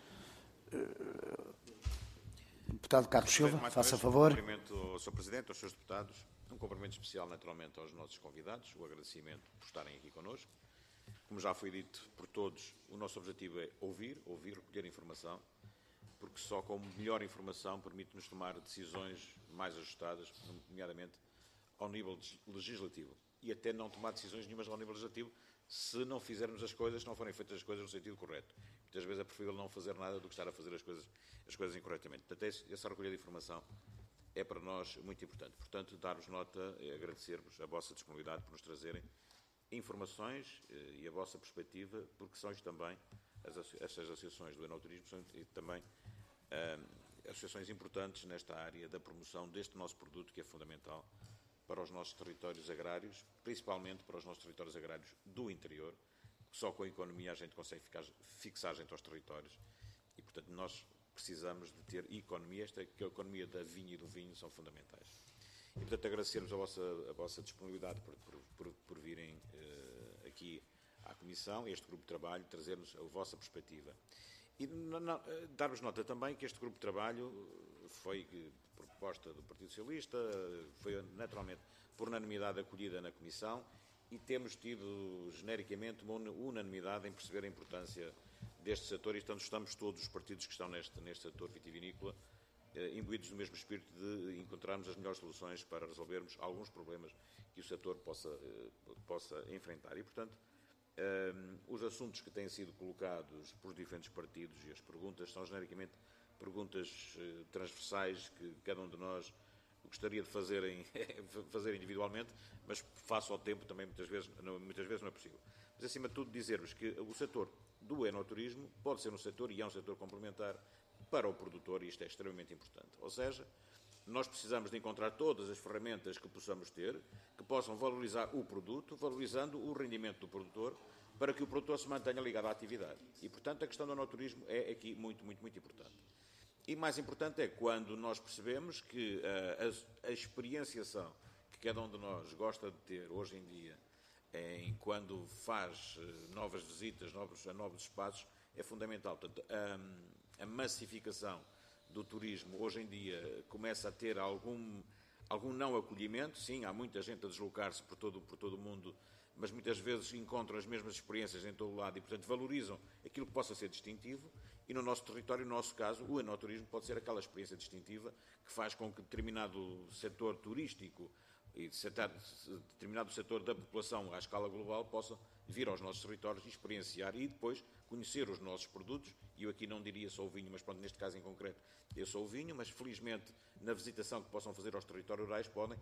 Deputado Carlos Silva, faça favor. Um cumprimento ao senhor Presidente, aos senhores deputados, um cumprimento especial, naturalmente, aos nossos convidados, o agradecimento por estarem aqui connosco. Como já foi dito por todos, o nosso objetivo é ouvir, ouvir, recolher informação, porque só com melhor informação permite-nos tomar decisões mais ajustadas, nomeadamente ao nível legislativo. E até não tomar decisões nenhumas ao nível legislativo se não fizermos as coisas, se não forem feitas as coisas no sentido correto. Muitas vezes é preferível não fazer nada do que estar a fazer as coisas, as coisas incorretamente. Portanto, essa recolha de informação é para nós muito importante. Portanto, dar-vos nota e agradecer-vos a vossa disponibilidade por nos trazerem informações e a vossa perspectiva, porque são isto também, as, estas associações do enoturismo, são também hum, associações importantes nesta área da promoção deste nosso produto, que é fundamental para os nossos territórios agrários, principalmente para os nossos territórios agrários do interior, porque só com a economia a gente consegue ficar, fixar gente aos territórios e, portanto, nós precisamos de ter economia, esta que a economia da vinha e do vinho são fundamentais. E, portanto, agradecermos a vossa, a vossa disponibilidade por, por, por, por virem uh, aqui à Comissão, a este grupo de trabalho, trazer-nos a vossa perspectiva. E dar-vos nota também que este grupo de trabalho foi por proposta do Partido Socialista, foi naturalmente por unanimidade acolhida na Comissão e temos tido genericamente uma unanimidade em perceber a importância deste setor e, portanto, estamos todos os partidos que estão neste, neste setor vitivinícola eh, imbuídos no mesmo espírito de encontrarmos as melhores soluções para resolvermos alguns problemas que o setor possa, eh, possa enfrentar. E, portanto, Um, os assuntos que têm sido colocados por diferentes partidos e as perguntas são genericamente perguntas uh, transversais que cada um de nós gostaria de fazer, em, fazer individualmente, mas face ao tempo também muitas vezes, não, muitas vezes não é possível. Mas acima de tudo dizer-vos que o setor do enoturismo pode ser um setor e é um setor complementar para o produtor e isto é extremamente importante. Ou seja, nós precisamos de encontrar todas as ferramentas que possamos ter, que possam valorizar o produto, valorizando o rendimento do produtor, para que o produtor se mantenha ligado à atividade. E, portanto, a questão do enoturismo é aqui muito, muito, muito importante. E mais importante é quando nós percebemos que uh, a, a experienciação que cada um de nós gosta de ter hoje em dia, em quando faz uh, novas visitas, novos, a novos espaços, é fundamental. Portanto, a, a massificação do turismo hoje em dia começa a ter algum, algum não acolhimento. Sim, há muita gente a deslocar-se por todo, por todo o mundo, mas muitas vezes encontram as mesmas experiências em todo o lado e, portanto, valorizam aquilo que possa ser distintivo. E no nosso território, no nosso caso, o enoturismo pode ser aquela experiência distintiva que faz com que determinado setor turístico e determinado setor da população à escala global possa vir aos nossos territórios, experienciar e depois conhecer os nossos produtos. E eu aqui não diria só o vinho, mas pronto, neste caso em concreto eu sou o vinho, mas felizmente na visitação que possam fazer aos territórios rurais podem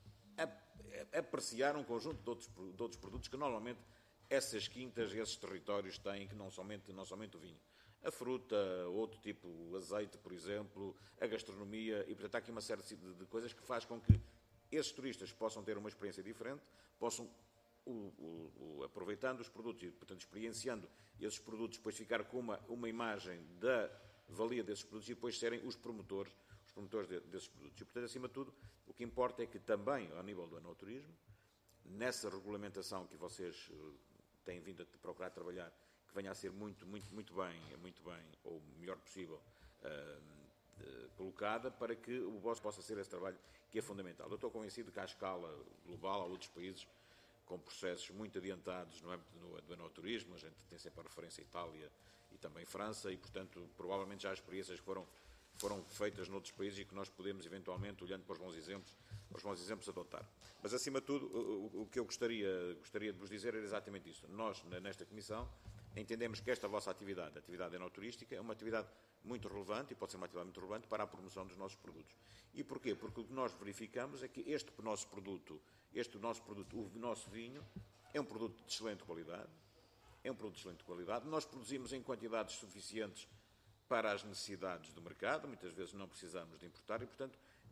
apreciar um conjunto de outros, de outros produtos que normalmente essas quintas e esses territórios têm, que não somente, não somente o vinho. A fruta, outro tipo, o azeite, por exemplo, a gastronomia, e portanto há aqui uma série de, de coisas que faz com que esses turistas possam ter uma experiência diferente, possam, o, o, o, aproveitando os produtos e, portanto, experienciando esses produtos, depois ficar com uma, uma imagem da valia desses produtos e depois serem os promotores, os promotores de, desses produtos. E, portanto, acima de tudo, o que importa é que também, ao nível do enoturismo, nessa regulamentação que vocês têm vindo a procurar trabalhar, que venha a ser muito, muito, muito bem, muito bem, ou o melhor possível, uh, uh, colocada, para que o vosso possa ser esse trabalho que é fundamental. Eu estou convencido que, à escala global, há outros países com processos muito adiantados no âmbito do, do enoturismo, a gente tem sempre a referência à Itália e também França, e, portanto, provavelmente já há experiências que foram, foram feitas noutros países e que nós podemos, eventualmente, olhando para os bons exemplos, para os bons exemplos, adotar. Mas, acima de tudo, o, o que eu gostaria, gostaria de vos dizer era exatamente isso. Nós, nesta Comissão, entendemos que esta vossa atividade, a atividade enoturística, é uma atividade muito relevante, e pode ser uma atividade muito relevante, para a promoção dos nossos produtos. E porquê? Porque o que nós verificamos é que este nosso produto, este nosso produto, o nosso vinho, é um produto de excelente qualidade, é um produto de excelente qualidade, nós produzimos em quantidades suficientes para as necessidades do mercado, muitas vezes não precisamos de importar, e, portanto,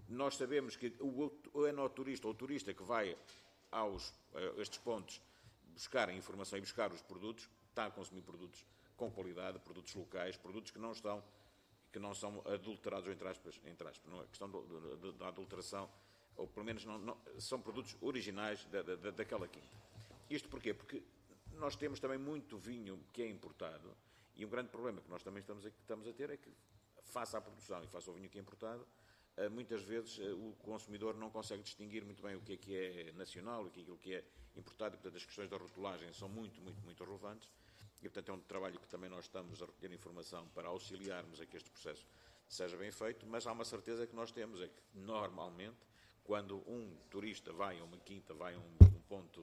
nós sabemos que o enoturista, ou o turista que vai aos, a estes pontos buscar a informação e buscar os produtos, está a consumir produtos com qualidade, produtos locais, produtos que não estão, que não são adulterados, entre aspas, entre aspas, não é questão da adulteração, ou pelo menos não, não, são produtos originais da, da, daquela quinta. Isto porquê? Porque nós temos também muito vinho que é importado, e um grande problema que nós também estamos a, estamos a ter é que, face à produção e face ao vinho que é importado, muitas vezes o consumidor não consegue distinguir muito bem o que é que é nacional, o que é aquilo que é importado, e, portanto, as questões da rotulagem são muito, muito, muito relevantes, e, portanto, é um trabalho que também nós estamos a recolher informação para auxiliarmos a que este processo seja bem feito, mas há uma certeza que nós temos, é que, normalmente, quando um turista vai a uma quinta, vai a um, um ponto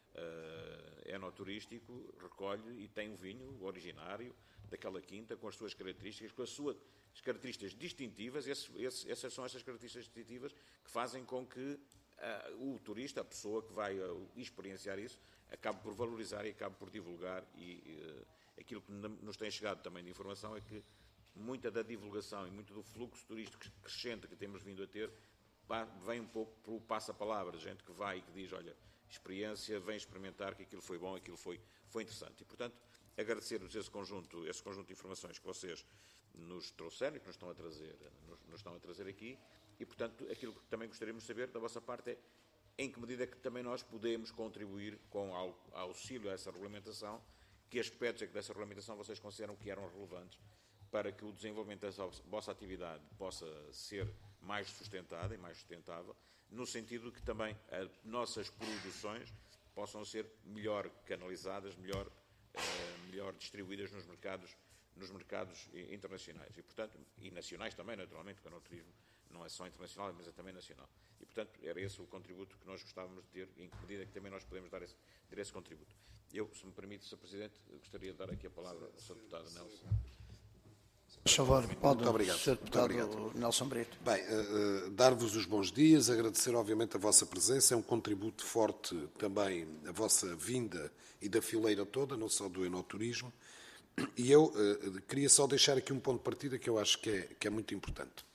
uh, enoturístico, recolhe e tem um vinho originário daquela quinta, com as suas características, com as suas as características distintivas, esses, esses, essas são essas características distintivas que fazem com que uh, o turista, a pessoa que vai uh, experienciar isso, acabe por valorizar e acabe por divulgar. E uh, aquilo que nos tem chegado também de informação é que muita da divulgação e muito do fluxo turístico crescente que temos vindo a ter vem um pouco pelo passa-palavra, gente que vai e que diz, olha, experiência, vem experimentar que aquilo foi bom, aquilo foi, foi interessante. E, portanto, agradecer-vos esse conjunto, esse conjunto de informações que vocês nos trouxeram e que nos estão a trazer, nos, nos estão a trazer aqui, e, portanto, aquilo que também gostaríamos de saber da vossa parte é em que medida é que também nós podemos contribuir com ao, auxílio a essa regulamentação, que aspectos é que dessa regulamentação vocês consideram que eram relevantes para que o desenvolvimento da vossa atividade possa ser mais sustentada e mais sustentável, no sentido de que também as nossas produções possam ser melhor canalizadas, melhor, eh, melhor distribuídas nos mercados nos mercados internacionais e, portanto, e nacionais também, naturalmente, porque o turismo não é só internacional, mas é também nacional. E, portanto, era esse o contributo que nós gostávamos de ter e em que medida que também nós podemos dar esse, dar esse contributo. Eu, se me permite, senhor Presidente, gostaria de dar aqui a palavra ao senhor Deputado Nelson. Por favor, pode, Muito obrigado. senhor Deputado Muito obrigado. Nelson Brito. Bem, uh, dar-vos os bons dias, agradecer obviamente a vossa presença, é um contributo forte também a vossa vinda e da fileira toda, não só do enoturismo. E eu uh, queria só deixar aqui um ponto de partida que eu acho que é, que é muito importante.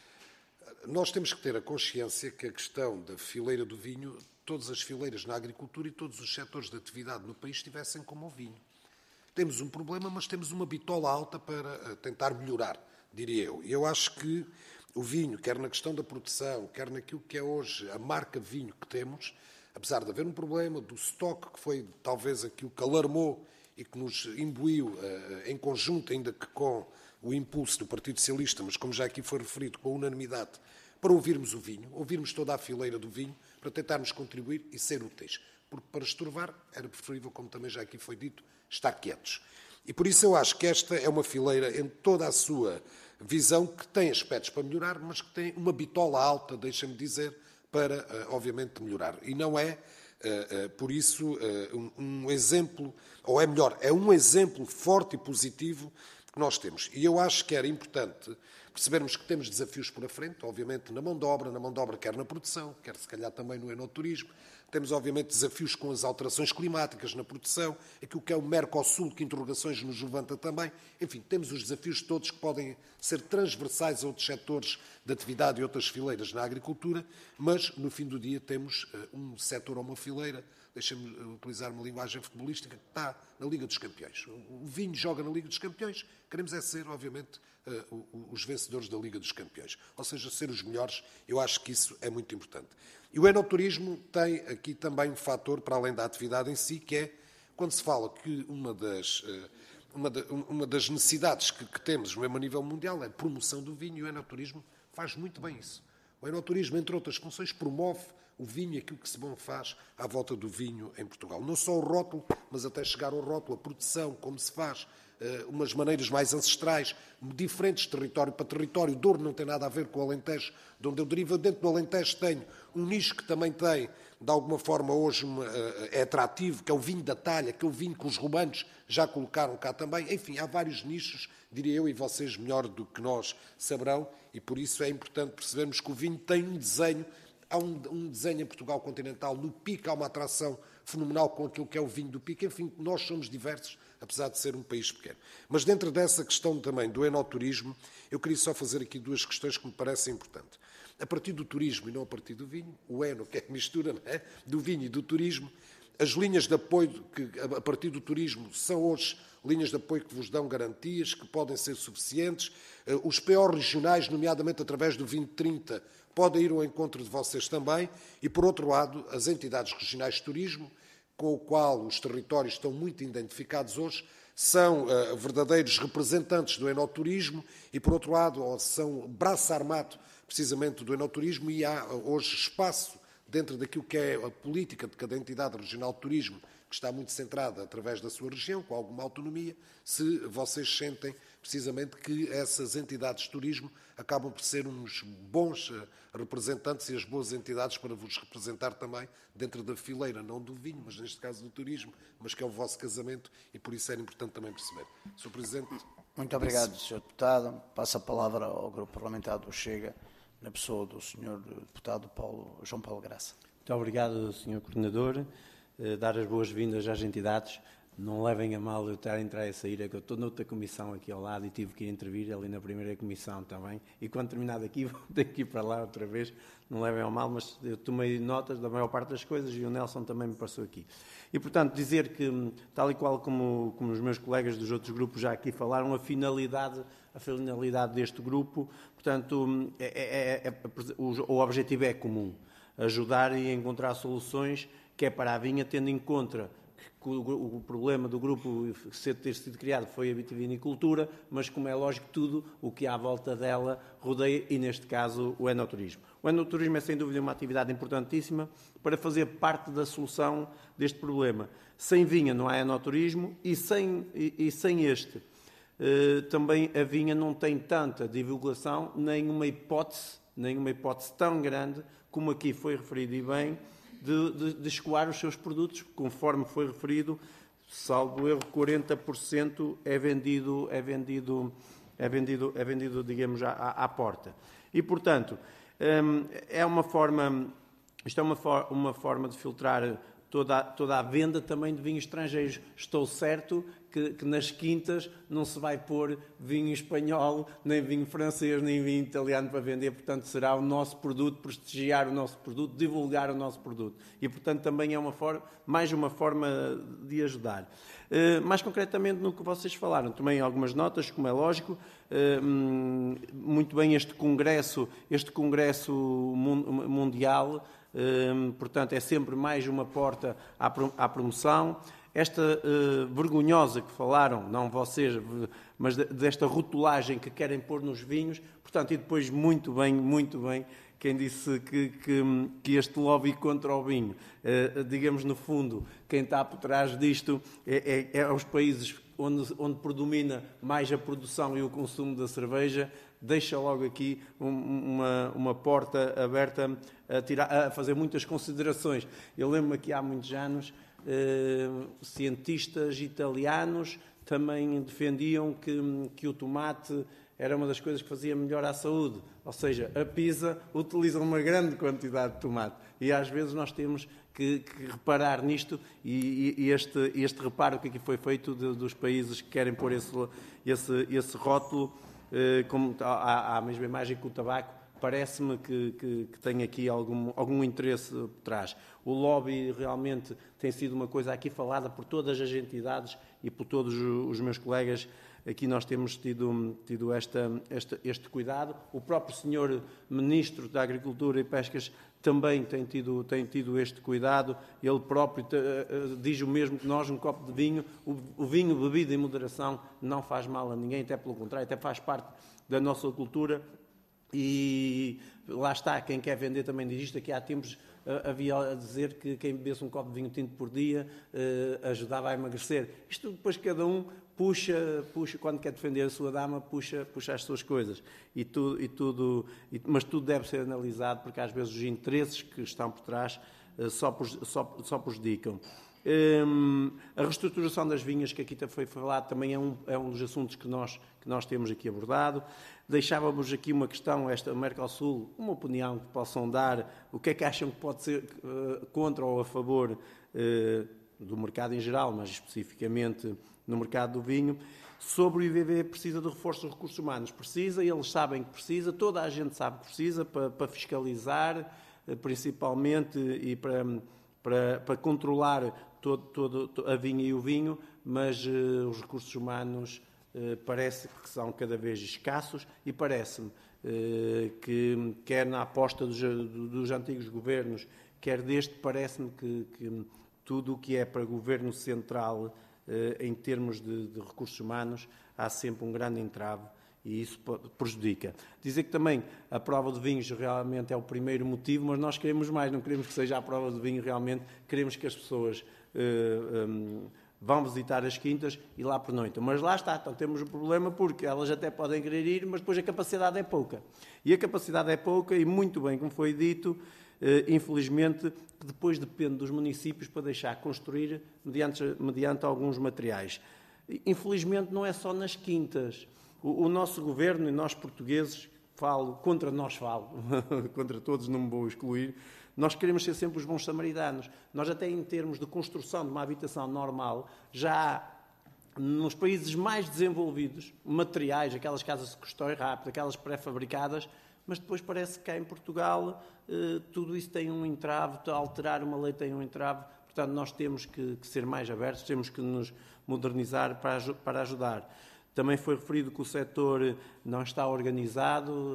Nós temos que ter a consciência que a questão da fileira do vinho, todas as fileiras na agricultura e todos os setores de atividade no país estivessem como o vinho. Temos um problema, mas temos uma bitola alta para uh, tentar melhorar, diria eu. E eu acho que o vinho, quer na questão da produção, quer naquilo que é hoje a marca vinho que temos, apesar de haver um problema do estoque, que foi talvez aquilo que alarmou e que nos imbuiu em conjunto, ainda que com o impulso do Partido Socialista, mas como já aqui foi referido, com unanimidade, para ouvirmos o vinho, ouvirmos toda a fileira do vinho, para tentarmos contribuir e ser úteis. Porque para estorvar era preferível, como também já aqui foi dito, estar quietos. E por isso eu acho que esta é uma fileira em toda a sua visão, que tem aspectos para melhorar, mas que tem uma bitola alta, deixa-me dizer, para, obviamente, melhorar. E não é... Uh, uh, por isso, uh, um, um exemplo, ou é melhor, é um exemplo forte e positivo que nós temos. E eu acho que era importante percebermos que temos desafios por a frente, obviamente na mão de obra, na mão de obra quer na produção, quer se calhar também no enoturismo. Temos, obviamente, desafios com as alterações climáticas na produção, aquilo que é o Mercosul, que interrogações nos levanta também. Enfim, temos os desafios todos que podem ser transversais a outros setores de atividade e outras fileiras na agricultura, mas, no fim do dia, temos uh, um setor ou uma fileira, deixem-me utilizar uma linguagem futebolística, que está na Liga dos Campeões. O vinho joga na Liga dos Campeões, queremos é ser, obviamente, uh, os vencedores da Liga dos Campeões. Ou seja, ser os melhores, eu acho que isso é muito importante. E o enoturismo tem aqui também um fator, para além da atividade em si, que é, quando se fala que uma das, uma de, uma das necessidades que, que temos, mesmo a nível mundial, é a promoção do vinho, e o enoturismo faz muito bem isso. O enoturismo, entre outras funções, promove o vinho e aquilo que se bom faz à volta do vinho em Portugal. Não só o rótulo, mas até chegar ao rótulo, a produção, como se faz, umas maneiras mais ancestrais, diferentes de território para território. O Douro não tem nada a ver com o Alentejo, de onde eu derivo. Dentro do Alentejo tenho um nicho que também tem, de alguma forma, hoje uma, é atrativo, que é o vinho da talha, que é o vinho que os romanos já colocaram cá também. Enfim, há vários nichos, diria eu, e vocês melhor do que nós saberão, e por isso é importante percebermos que o vinho tem um desenho. Há um, um desenho em Portugal continental, no Pico há uma atração fenomenal com aquilo que é o vinho do Pico. Enfim, nós somos diversos, apesar de ser um país pequeno. Mas dentro dessa questão também do enoturismo, eu queria só fazer aqui duas questões que me parecem importantes. a partir do turismo e não a partir do vinho, o eno, que é a mistura, não é? Do vinho e do turismo. As linhas de apoio que, a partir do turismo, são hoje linhas de apoio que vos dão garantias, que podem ser suficientes. Os P O regionais, nomeadamente através do vinte trinta, podem ir ao encontro de vocês também. E, por outro lado, as entidades regionais de turismo, com o qual os territórios estão muito identificados hoje, são uh, verdadeiros representantes do enoturismo e, por outro lado, são braço armado, precisamente, do enoturismo, e há hoje espaço dentro daquilo que é a política de cada entidade regional de turismo, que está muito centrada através da sua região, com alguma autonomia, se vocês sentem precisamente que essas entidades de turismo acabam por ser uns bons representantes e as boas entidades para vos representar também dentro da fileira, não do vinho, mas neste caso do turismo, mas que é o vosso casamento e por isso era importante também perceber. senhor Presidente. Muito obrigado, senhor Deputado. Passo a palavra ao Grupo Parlamentar do Chega, na pessoa do senhor Deputado Paulo, João Paulo Graça. Muito obrigado, senhor Coordenador. Eh, dar as boas-vindas às entidades. Não levem a mal eu estar a entrar e sair, é que eu estou noutra comissão aqui ao lado e tive que ir intervir ali na primeira comissão também. E quando terminar daqui, vou ter que ir para lá outra vez. Não levem ao mal, mas eu tomei notas da maior parte das coisas e o Nelson também me passou aqui. E, portanto, dizer que, tal e qual como, como os meus colegas dos outros grupos já aqui falaram, a finalidade, a finalidade deste grupo, portanto, é, é, é, o, o objetivo é comum. Ajudar e encontrar soluções que é para a vinha, tendo em conta que o, o problema do grupo ter sido criado foi a vitivinicultura, mas, como é lógico, tudo o que há à volta dela rodeia, e neste caso o enoturismo. O enoturismo é, sem dúvida, uma atividade importantíssima para fazer parte da solução deste problema. Sem vinha não há enoturismo e sem, e, e sem este eh, também a vinha não tem tanta divulgação, nem uma hipótese, nem uma hipótese tão grande como aqui foi referido e bem, de, de, de escoar os seus produtos, conforme foi referido, salvo erro, quarenta por cento é vendido, é vendido, é vendido, é vendido, digamos, à, à porta. E, portanto, é uma forma, isto é uma, for, uma forma de filtrar toda a, toda a venda também de vinhos estrangeiros. Estou certo que, que nas quintas não se vai pôr vinho espanhol, nem vinho francês, nem vinho italiano para vender, portanto será o nosso produto, prestigiar o nosso produto, divulgar o nosso produto. E, portanto, também é uma forma, mais uma forma de ajudar. Uh, mais concretamente no que vocês falaram, também algumas notas, como é lógico, uh, muito bem este congresso, este congresso mundial, uh, portanto é sempre mais uma porta à, à promoção. Esta uh, vergonhosa que falaram, não vocês, mas desta rotulagem que querem pôr nos vinhos, portanto, e depois muito bem, muito bem, quem disse que, que, que este lobby contra o vinho, uh, digamos, no fundo, quem está por trás disto é, é, é os países onde, onde predomina mais a produção e o consumo da cerveja, deixa logo aqui um, uma, uma porta aberta a, tirar, a fazer muitas considerações. Eu lembro-me que há muitos anos, Uh, cientistas italianos também defendiam que, que o tomate era uma das coisas que fazia melhor à saúde. Ou seja, a Pisa utiliza uma grande quantidade de tomate. E às vezes nós temos que, que reparar nisto, e, e este, este reparo que aqui foi feito de, dos países que querem pôr esse, esse, esse rótulo, uh, como há, há a mesma imagem que o tabaco, parece-me que, que, que tem aqui algum, algum interesse por trás. O lobby realmente tem sido uma coisa aqui falada por todas as entidades e por todos os meus colegas. Aqui nós temos tido, tido esta, esta, este cuidado. O próprio senhor Ministro da Agricultura e Pescas também tem tido, tem tido este cuidado. Ele próprio uh, diz o mesmo que nós, um copo de vinho. O, o vinho bebido em moderação não faz mal a ninguém, até pelo contrário, até faz parte da nossa cultura. E lá está, quem quer vender também diz isto. Aqui há tempos uh, havia a dizer que quem bebesse um copo de vinho tinto por dia uh, ajudava a emagrecer. Isto depois cada um puxa, puxa, quando quer defender a sua dama, puxa, puxa as suas coisas. E tudo, e tudo, e, mas tudo deve ser analisado, porque às vezes os interesses que estão por trás uh, só, só, só prejudicam. Um, a reestruturação das vinhas, que aqui foi falado, também é um, é um dos assuntos que nós, que nós temos aqui abordado. Deixávamos aqui uma questão, esta Mercosul, uma opinião que possam dar, o que é que acham que pode ser uh, contra ou a favor uh, do mercado em geral, mas especificamente no mercado do vinho, sobre o I V V precisa de reforço dos recursos humanos. Precisa, eles sabem que precisa, toda a gente sabe que precisa, para, para fiscalizar, principalmente, e para, para, para controlar todo, todo, a vinha e o vinho, mas uh, os recursos humanos uh, parece que são cada vez escassos e parece-me uh, que, quer na aposta dos, dos antigos governos, quer deste, parece-me que, que tudo o que é para governo central, uh, em termos de, de recursos humanos, há sempre um grande entrave e isso prejudica. Dizer que também a prova de vinhos realmente é o primeiro motivo, mas nós queremos mais, não queremos que seja a prova de vinho realmente, queremos que as pessoas uh, um, vão visitar as quintas e lá pernoitam. Mas lá está, então temos um problema porque elas até podem querer ir, mas depois a capacidade é pouca. E a capacidade é pouca e, muito bem, como foi dito, uh, infelizmente, depois depende dos municípios para deixar construir mediante, mediante alguns materiais. Infelizmente não é só nas quintas. O, o nosso governo e nós portugueses, falo, contra nós falo, contra todos não me vou excluir, nós queremos ser sempre os bons samaritanos. Nós até em termos de construção de uma habitação normal, já há nos países mais desenvolvidos materiais, aquelas casas de construção rápido, aquelas pré-fabricadas, mas depois parece que cá em Portugal eh, tudo isso tem um entrave, alterar uma lei tem um entrave, portanto nós temos que, que ser mais abertos, temos que nos modernizar para, para ajudar. Também foi referido que o setor não está organizado.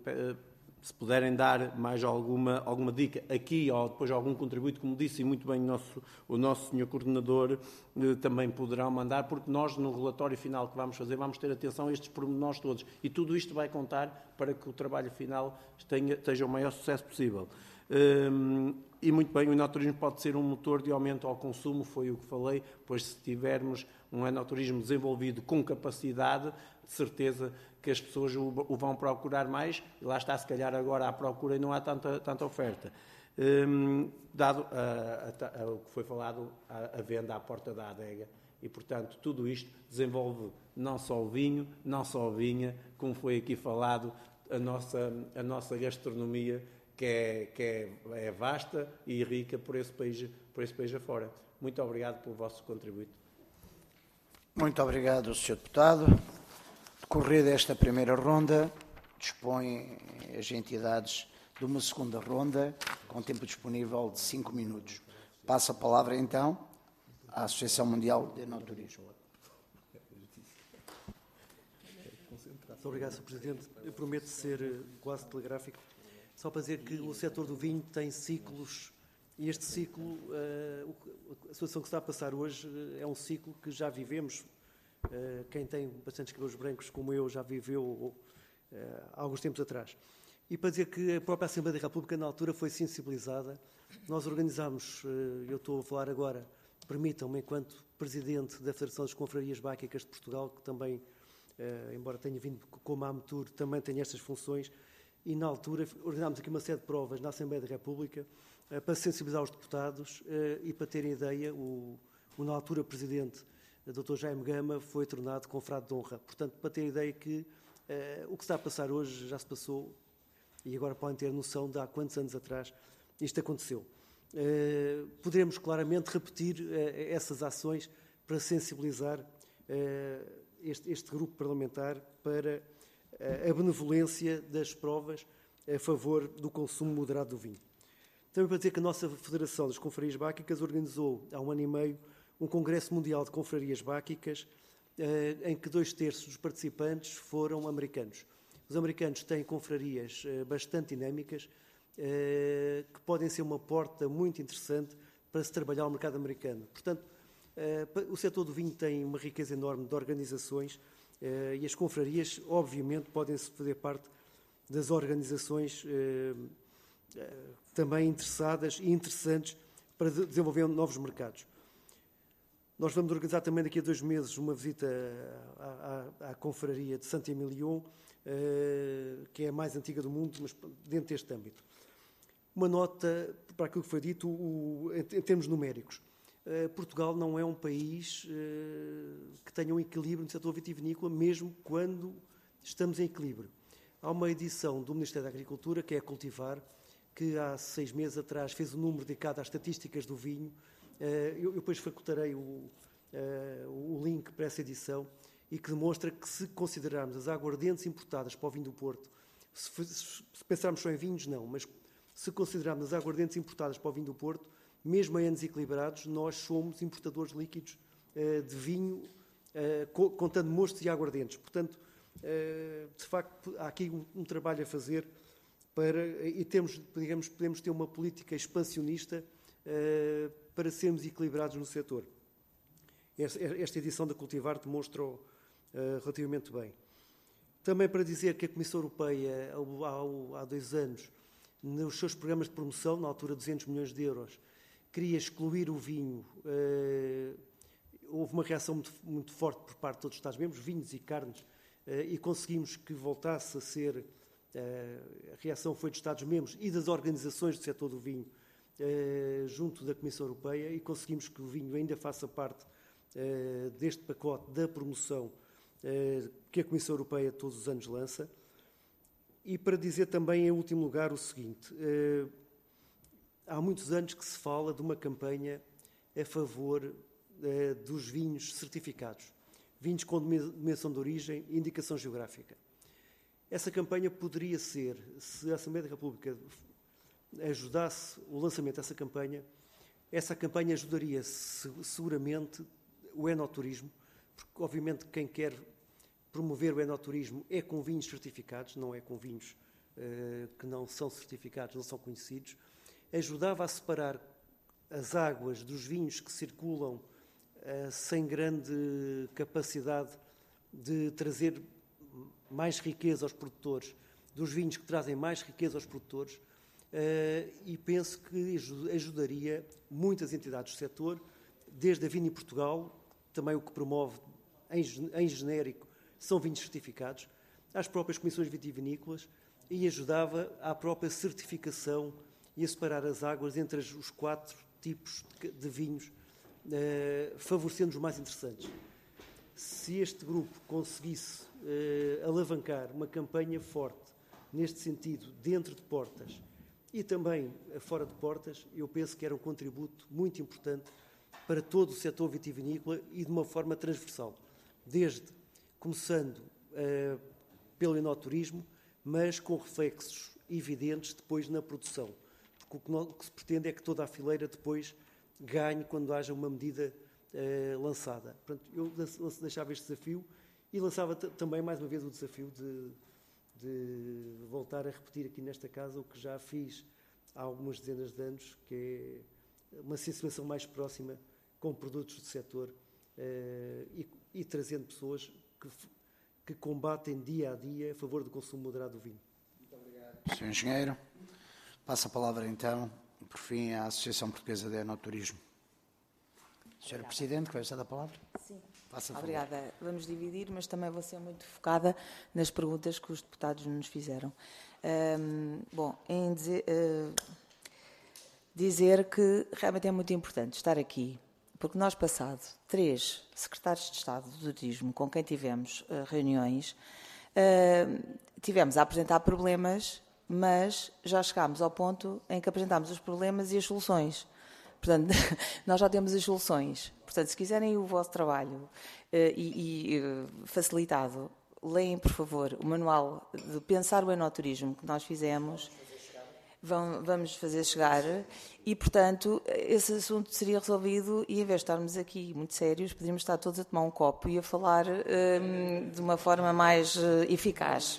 Se puderem dar mais alguma, alguma dica aqui ou depois algum contributo, como disse e muito bem o nosso, o nosso senhor Coordenador, também poderão mandar, porque nós no relatório final que vamos fazer vamos ter atenção a estes pormenores todos. E tudo isto vai contar para que o trabalho final tenha, tenha o maior sucesso possível. Hum, e muito bem, o enoturismo pode ser um motor de aumento ao consumo, foi o que falei, pois se tivermos um enoturismo desenvolvido com capacidade, de certeza que as pessoas o, o vão procurar mais, e lá está, se calhar agora à procura e não há tanta, tanta oferta. Hum, dado a, a, a, o que foi falado, a, a venda à porta da adega, e portanto tudo isto desenvolve não só o vinho, não só a vinha, como foi aqui falado, a nossa, a nossa gastronomia, que, é, que é, é vasta e rica por esse país, por esse país afora. Muito obrigado pelo vosso contributo. Muito obrigado, senhor Deputado. Decorrida esta primeira ronda, dispõe as entidades de uma segunda ronda, com tempo disponível de cinco minutos. Passo a palavra, então, à Associação Mundial de Enoturismo. Muito obrigado, senhor Presidente. Eu prometo ser quase telegráfico. Só para dizer que o setor do vinho tem ciclos, e este ciclo, a situação que se está a passar hoje, é um ciclo que já vivemos. Quem tem bastantes cabelos brancos, como eu, já viveu há alguns tempos atrás. E para dizer que a própria Assembleia da República, na altura, foi sensibilizada. Nós organizámos, eu estou a falar agora, permitam-me, enquanto Presidente da Federação das Confrarias Báquicas de Portugal, que também, embora tenha vindo como a AMTUR, também tem estas funções, e na altura organizámos aqui uma série de provas na Assembleia da República para sensibilizar os deputados e para terem ideia, o, o na altura Presidente, o doutor Jaime Gama, foi tornado confrade de honra. Portanto, para terem ideia que uh, o que está a passar hoje já se passou e agora podem ter noção de há quantos anos atrás isto aconteceu. Uh, poderemos claramente repetir uh, essas ações para sensibilizar uh, este, este grupo parlamentar para uh, a benevolência das provas a favor do consumo moderado do vinho. Também para dizer que a nossa Federação das Confrarias Báquicas organizou há um ano e meio um Congresso Mundial de Confrarias Báquicas, eh, em que dois terços dos participantes foram americanos. Os americanos têm confrarias eh, bastante dinâmicas, eh, que podem ser uma porta muito interessante para se trabalhar o mercado americano. Portanto, eh, o setor do vinho tem uma riqueza enorme de organizações eh, e as confrarias, obviamente, podem fazer parte das organizações eh, eh, também interessadas e interessantes para desenvolver novos mercados. Nós vamos organizar também daqui a dois meses uma visita à, à, à confraria de Saint-Émilion, eh, que é a mais antiga do mundo, mas dentro deste âmbito. Uma nota para aquilo que foi dito, o, em, em termos numéricos. Eh, Portugal não é um país eh, que tenha um equilíbrio no setor vitivinícola, mesmo quando estamos em equilíbrio. Há uma edição do Ministério da Agricultura, que é a Cultivar, que há seis meses atrás fez o número dedicado às estatísticas do vinho. Eu depois facultarei o, o link para essa edição, e que demonstra que, se considerarmos as aguardentes importadas para o vinho do Porto, se, se pensarmos só em vinhos, não, mas se considerarmos as aguardentes importadas para o vinho do Porto, mesmo em anos equilibrados, nós somos importadores líquidos uh, de vinho, uh, co contando mostos e aguardentes. Portanto, uh, de facto, há aqui um, um trabalho a fazer para, e temos, digamos, podemos ter uma política expansionista uh, para sermos equilibrados no setor. Esta, esta edição da Cultivar demonstra-o Uh, relativamente bem. Também para dizer que a Comissão Europeia, há, há dois anos, nos seus programas de promoção, na altura de duzentos milhões de euros, queria excluir o vinho. Uh, houve uma reação muito, muito forte por parte de todos os Estados-membros, vinhos e carnes, uh, e conseguimos que voltasse a ser, uh, a reação foi dos Estados-membros e das organizações do setor do vinho, uh, junto da Comissão Europeia, e conseguimos que o vinho ainda faça parte uh, deste pacote da promoção que a Comissão Europeia todos os anos lança. E para dizer também, em último lugar, o seguinte: há muitos anos que se fala de uma campanha a favor dos vinhos certificados, vinhos com denominação de origem e indicação geográfica. Essa campanha poderia ser, se a Assembleia da República ajudasse o lançamento dessa campanha, essa campanha ajudaria seguramente o enoturismo, porque obviamente quem quer promover o enoturismo é com vinhos certificados, não é com vinhos uh, que não são certificados, não são conhecidos. Ajudava a separar as águas dos vinhos que circulam uh, sem grande capacidade de trazer mais riqueza aos produtores, dos vinhos que trazem mais riqueza aos produtores, uh, e penso que ajudaria muitas entidades do setor, desde a Vini Portugal, também o que promove em, em genérico são vinhos certificados, às próprias comissões vitivinícolas, e ajudava à própria certificação e a separar as águas entre os quatro tipos de, de vinhos, eh, favorecendo os mais interessantes. Se este grupo conseguisse eh, alavancar uma campanha forte neste sentido, dentro de portas e também fora de portas, eu penso que era um contributo muito importante para todo o setor vitivinícola e de uma forma transversal, desde começando uh, pelo enoturismo, mas com reflexos evidentes depois na produção. Porque o que, não, o que se pretende é que toda a fileira depois ganhe quando haja uma medida uh, lançada. Portanto, eu deixava este desafio e lançava também, mais uma vez, o desafio de, de voltar a repetir aqui nesta casa o que já fiz há algumas dezenas de anos, que é uma sensibilização mais próxima com produtos do setor, uh, e, e trazendo pessoas que, que combatem dia a dia a favor do consumo moderado do vinho. Muito obrigado, senhor Engenheiro. Passo a palavra, então, por fim, à Associação Portuguesa de Enoturismo. senhora Presidente, quer dar a palavra? Sim. Faça a Obrigada. Favor. Vamos dividir, mas também vou ser muito focada nas perguntas que os deputados nos fizeram. Um, bom, em dizer, uh, dizer que realmente é muito importante estar aqui, porque nós, passado três secretários de Estado do Turismo com quem tivemos uh, reuniões, uh, tivemos a apresentar problemas, mas já chegámos ao ponto em que apresentámos os problemas e as soluções. Portanto, nós já temos as soluções. Portanto, se quiserem o vosso trabalho uh, e, e uh, facilitado, leem, por favor, o manual de Pensar o Enoturismo que nós fizemos. Vão, vamos fazer chegar e, portanto, esse assunto seria resolvido e, em vez de estarmos aqui muito sérios, poderíamos estar todos a tomar um copo e a falar um, de uma forma mais uh, eficaz.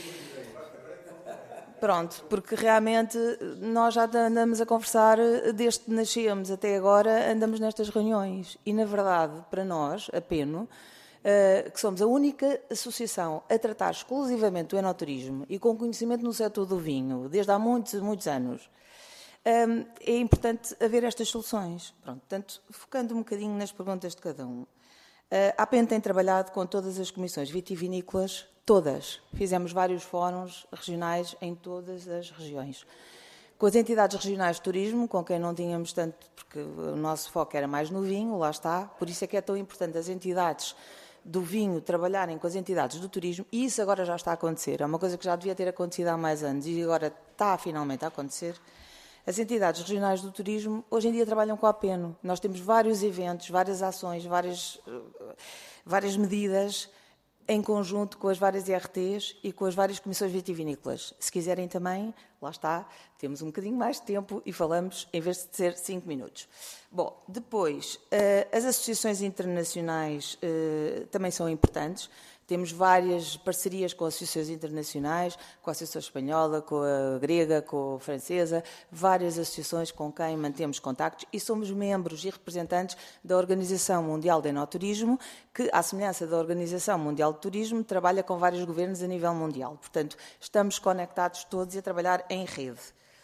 Pronto, porque realmente nós já andamos a conversar, desde que nascemos até agora, andamos nestas reuniões. E, na verdade, para nós, a Peno, Uh, que somos a única associação a tratar exclusivamente do enoturismo e com conhecimento no setor do vinho, desde há muitos, muitos anos, um, é importante haver estas soluções. Pronto, portanto, focando um bocadinho nas perguntas de cada um. Uh, a P E N tem trabalhado com todas as comissões vitivinícolas, todas. Fizemos vários fóruns regionais em todas as regiões. Com as entidades regionais de turismo, com quem não tínhamos tanto, porque o nosso foco era mais no vinho, lá está, por isso é que é tão importante as entidades do vinho trabalharem com as entidades do turismo, e isso agora já está a acontecer, é uma coisa que já devia ter acontecido há mais anos e agora está finalmente a acontecer. As entidades regionais do turismo hoje em dia trabalham com a APENO. Nós temos vários eventos, várias ações, várias, várias medidas em conjunto com as várias I R Ts e com as várias comissões vitivinícolas. Se quiserem também, lá está, temos um bocadinho mais de tempo e falamos, em vez de ser cinco minutos. Bom, depois, as associações internacionais também são importantes. Temos várias parcerias com associações internacionais, com a Associação Espanhola, com a Grega, com a Francesa, várias associações com quem mantemos contactos e somos membros e representantes da Organização Mundial de Enoturismo, que, à semelhança da Organização Mundial de Turismo, trabalha com vários governos a nível mundial. Portanto, estamos conectados todos e a trabalhar em rede.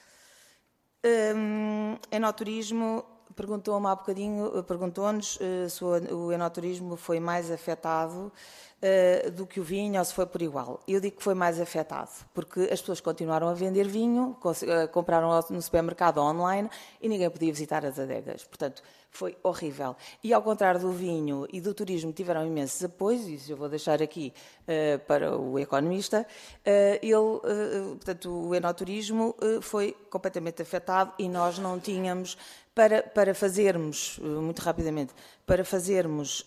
Hum, enoturismo... Perguntou-me há bocadinho, perguntou-nos uh, se o enoturismo foi mais afetado uh, do que o vinho ou se foi por igual. Eu digo que foi mais afetado, porque as pessoas continuaram a vender vinho, uh, compraram no supermercado online e ninguém podia visitar as adegas. Portanto, foi horrível. E ao contrário do vinho e do turismo, tiveram imensos apoios, e isso eu vou deixar aqui uh, para o economista, uh, ele, uh, portanto, o enoturismo uh, foi completamente afetado e nós não tínhamos... Para, para fazermos, muito rapidamente, para fazermos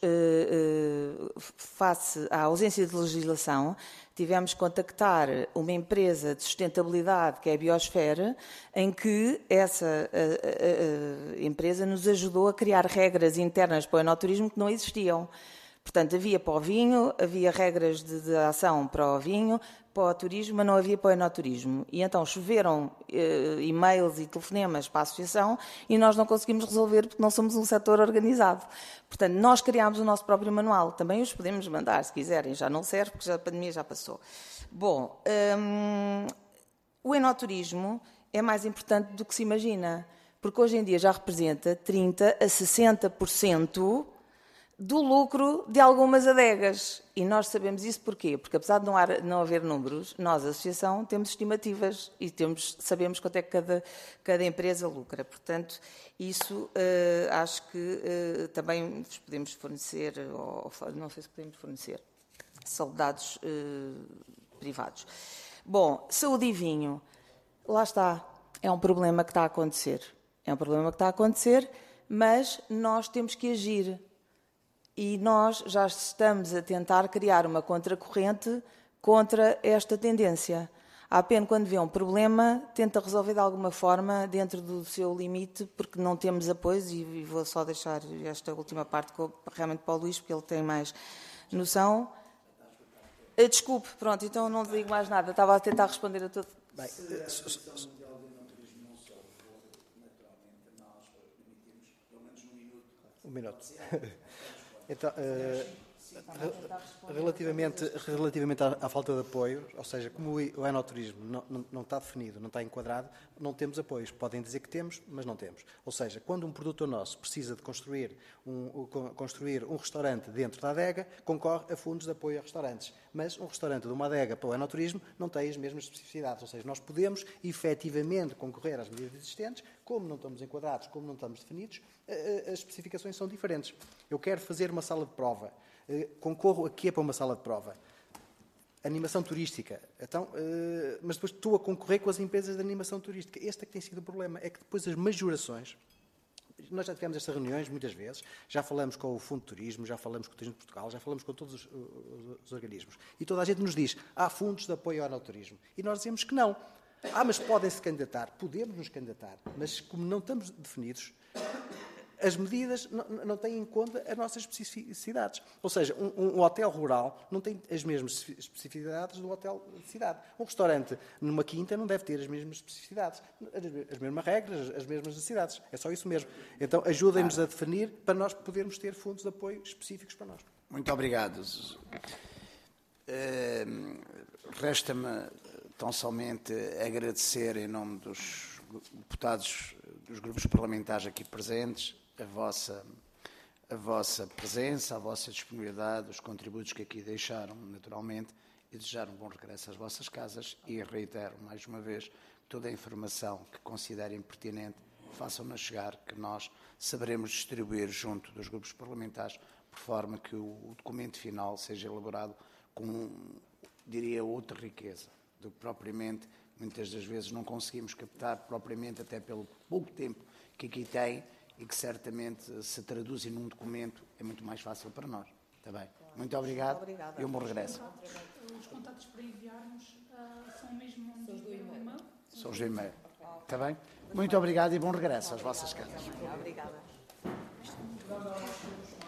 uh, uh, face à ausência de legislação, tivemos que contactar uma empresa de sustentabilidade, que é a Biosfera, em que essa uh, uh, uh, empresa nos ajudou a criar regras internas para o enoturismo que não existiam. Portanto, havia para o vinho, havia regras de, de ação para o vinho, para o turismo, mas não havia para o enoturismo. E então choveram eh, e-mails e telefonemas para a associação e nós não conseguimos resolver porque não somos um setor organizado. Portanto, nós criámos o nosso próprio manual. Também os podemos mandar, se quiserem. Já não serve porque já a pandemia já passou. Bom, hum, o enoturismo é mais importante do que se imagina, porque hoje em dia já representa trinta a sessenta por cento do lucro de algumas adegas. E nós sabemos isso porquê? Porque apesar de não, há, não haver números, nós, a associação, temos estimativas e temos, sabemos quanto é que cada, cada empresa lucra. Portanto, isso uh, acho que uh, também vos podemos fornecer, ou não sei se podemos fornecer, são dados uh, privados. Bom, saúde e vinho. Lá está. É um problema que está a acontecer. É um problema que está a acontecer, mas nós temos que agir. E nós já estamos a tentar criar uma contracorrente contra esta tendência. A APEN, quando vê um problema, tenta resolver de alguma forma dentro do seu limite, porque não temos apoios, e vou só deixar esta última parte realmente para o Luís, porque ele tem mais noção. Desculpe, pronto, então não digo mais nada, estava a tentar responder a tudo. Bem, um minuto. Então, uh, relativamente, relativamente à, à falta de apoio, ou seja, como o enoturismo não, não, não está definido, não está enquadrado, não temos apoios. Podem dizer que temos, mas não temos. Ou seja, quando um produtor nosso precisa de construir um, construir um restaurante dentro da adega, concorre a fundos de apoio a restaurantes. Mas um restaurante de uma adega para o enoturismo não tem as mesmas especificidades. Ou seja, nós podemos efetivamente concorrer às medidas existentes, como não estamos enquadrados, como não estamos definidos, as especificações são diferentes. Eu quero fazer uma sala de prova. Concorro aqui para uma sala de prova. Animação turística. Então, mas depois estou a concorrer com as empresas de animação turística. Este é que tem sido o problema. É que depois as majorações... Nós já tivemos estas reuniões muitas vezes, já falamos com o Fundo de Turismo, já falamos com o Turismo de Portugal, já falamos com todos os, os, os organismos. E toda a gente nos diz, há fundos de apoio ao enoturismo. E nós dizemos que não. Ah, mas podem-se candidatar. Podemos nos candidatar. Mas como não estamos definidos, as medidas não, não têm em conta as nossas especificidades. Ou seja, um, um hotel rural não tem as mesmas especificidades do hotel de cidade. Um restaurante numa quinta não deve ter as mesmas especificidades, as mesmas regras, as mesmas necessidades. É só isso mesmo. Então, ajudem-nos a definir para nós podermos ter fundos de apoio específicos para nós. Muito obrigado. Uh, Resta-me tão somente agradecer em nome dos deputados dos grupos parlamentares aqui presentes a vossa, a vossa presença, a vossa disponibilidade, os contributos que aqui deixaram, naturalmente, e desejar um bom regresso às vossas casas e reitero, mais uma vez, toda a informação que considerem pertinente, façam-na chegar, que nós saberemos distribuir junto dos grupos parlamentares por forma que o, o documento final seja elaborado com, diria, outra riqueza, do que propriamente, muitas das vezes não conseguimos captar propriamente, até pelo pouco tempo que aqui tem, e que certamente se traduzem num documento, é muito mais fácil para nós. Está bem? Muito obrigado. Obrigada. E um bom regresso. Os contatos para enviarmos uh, são mesmo são os do e-mail? São os do e-mail. Está bem? Muito obrigado e bom regresso às vossas casas. Obrigada.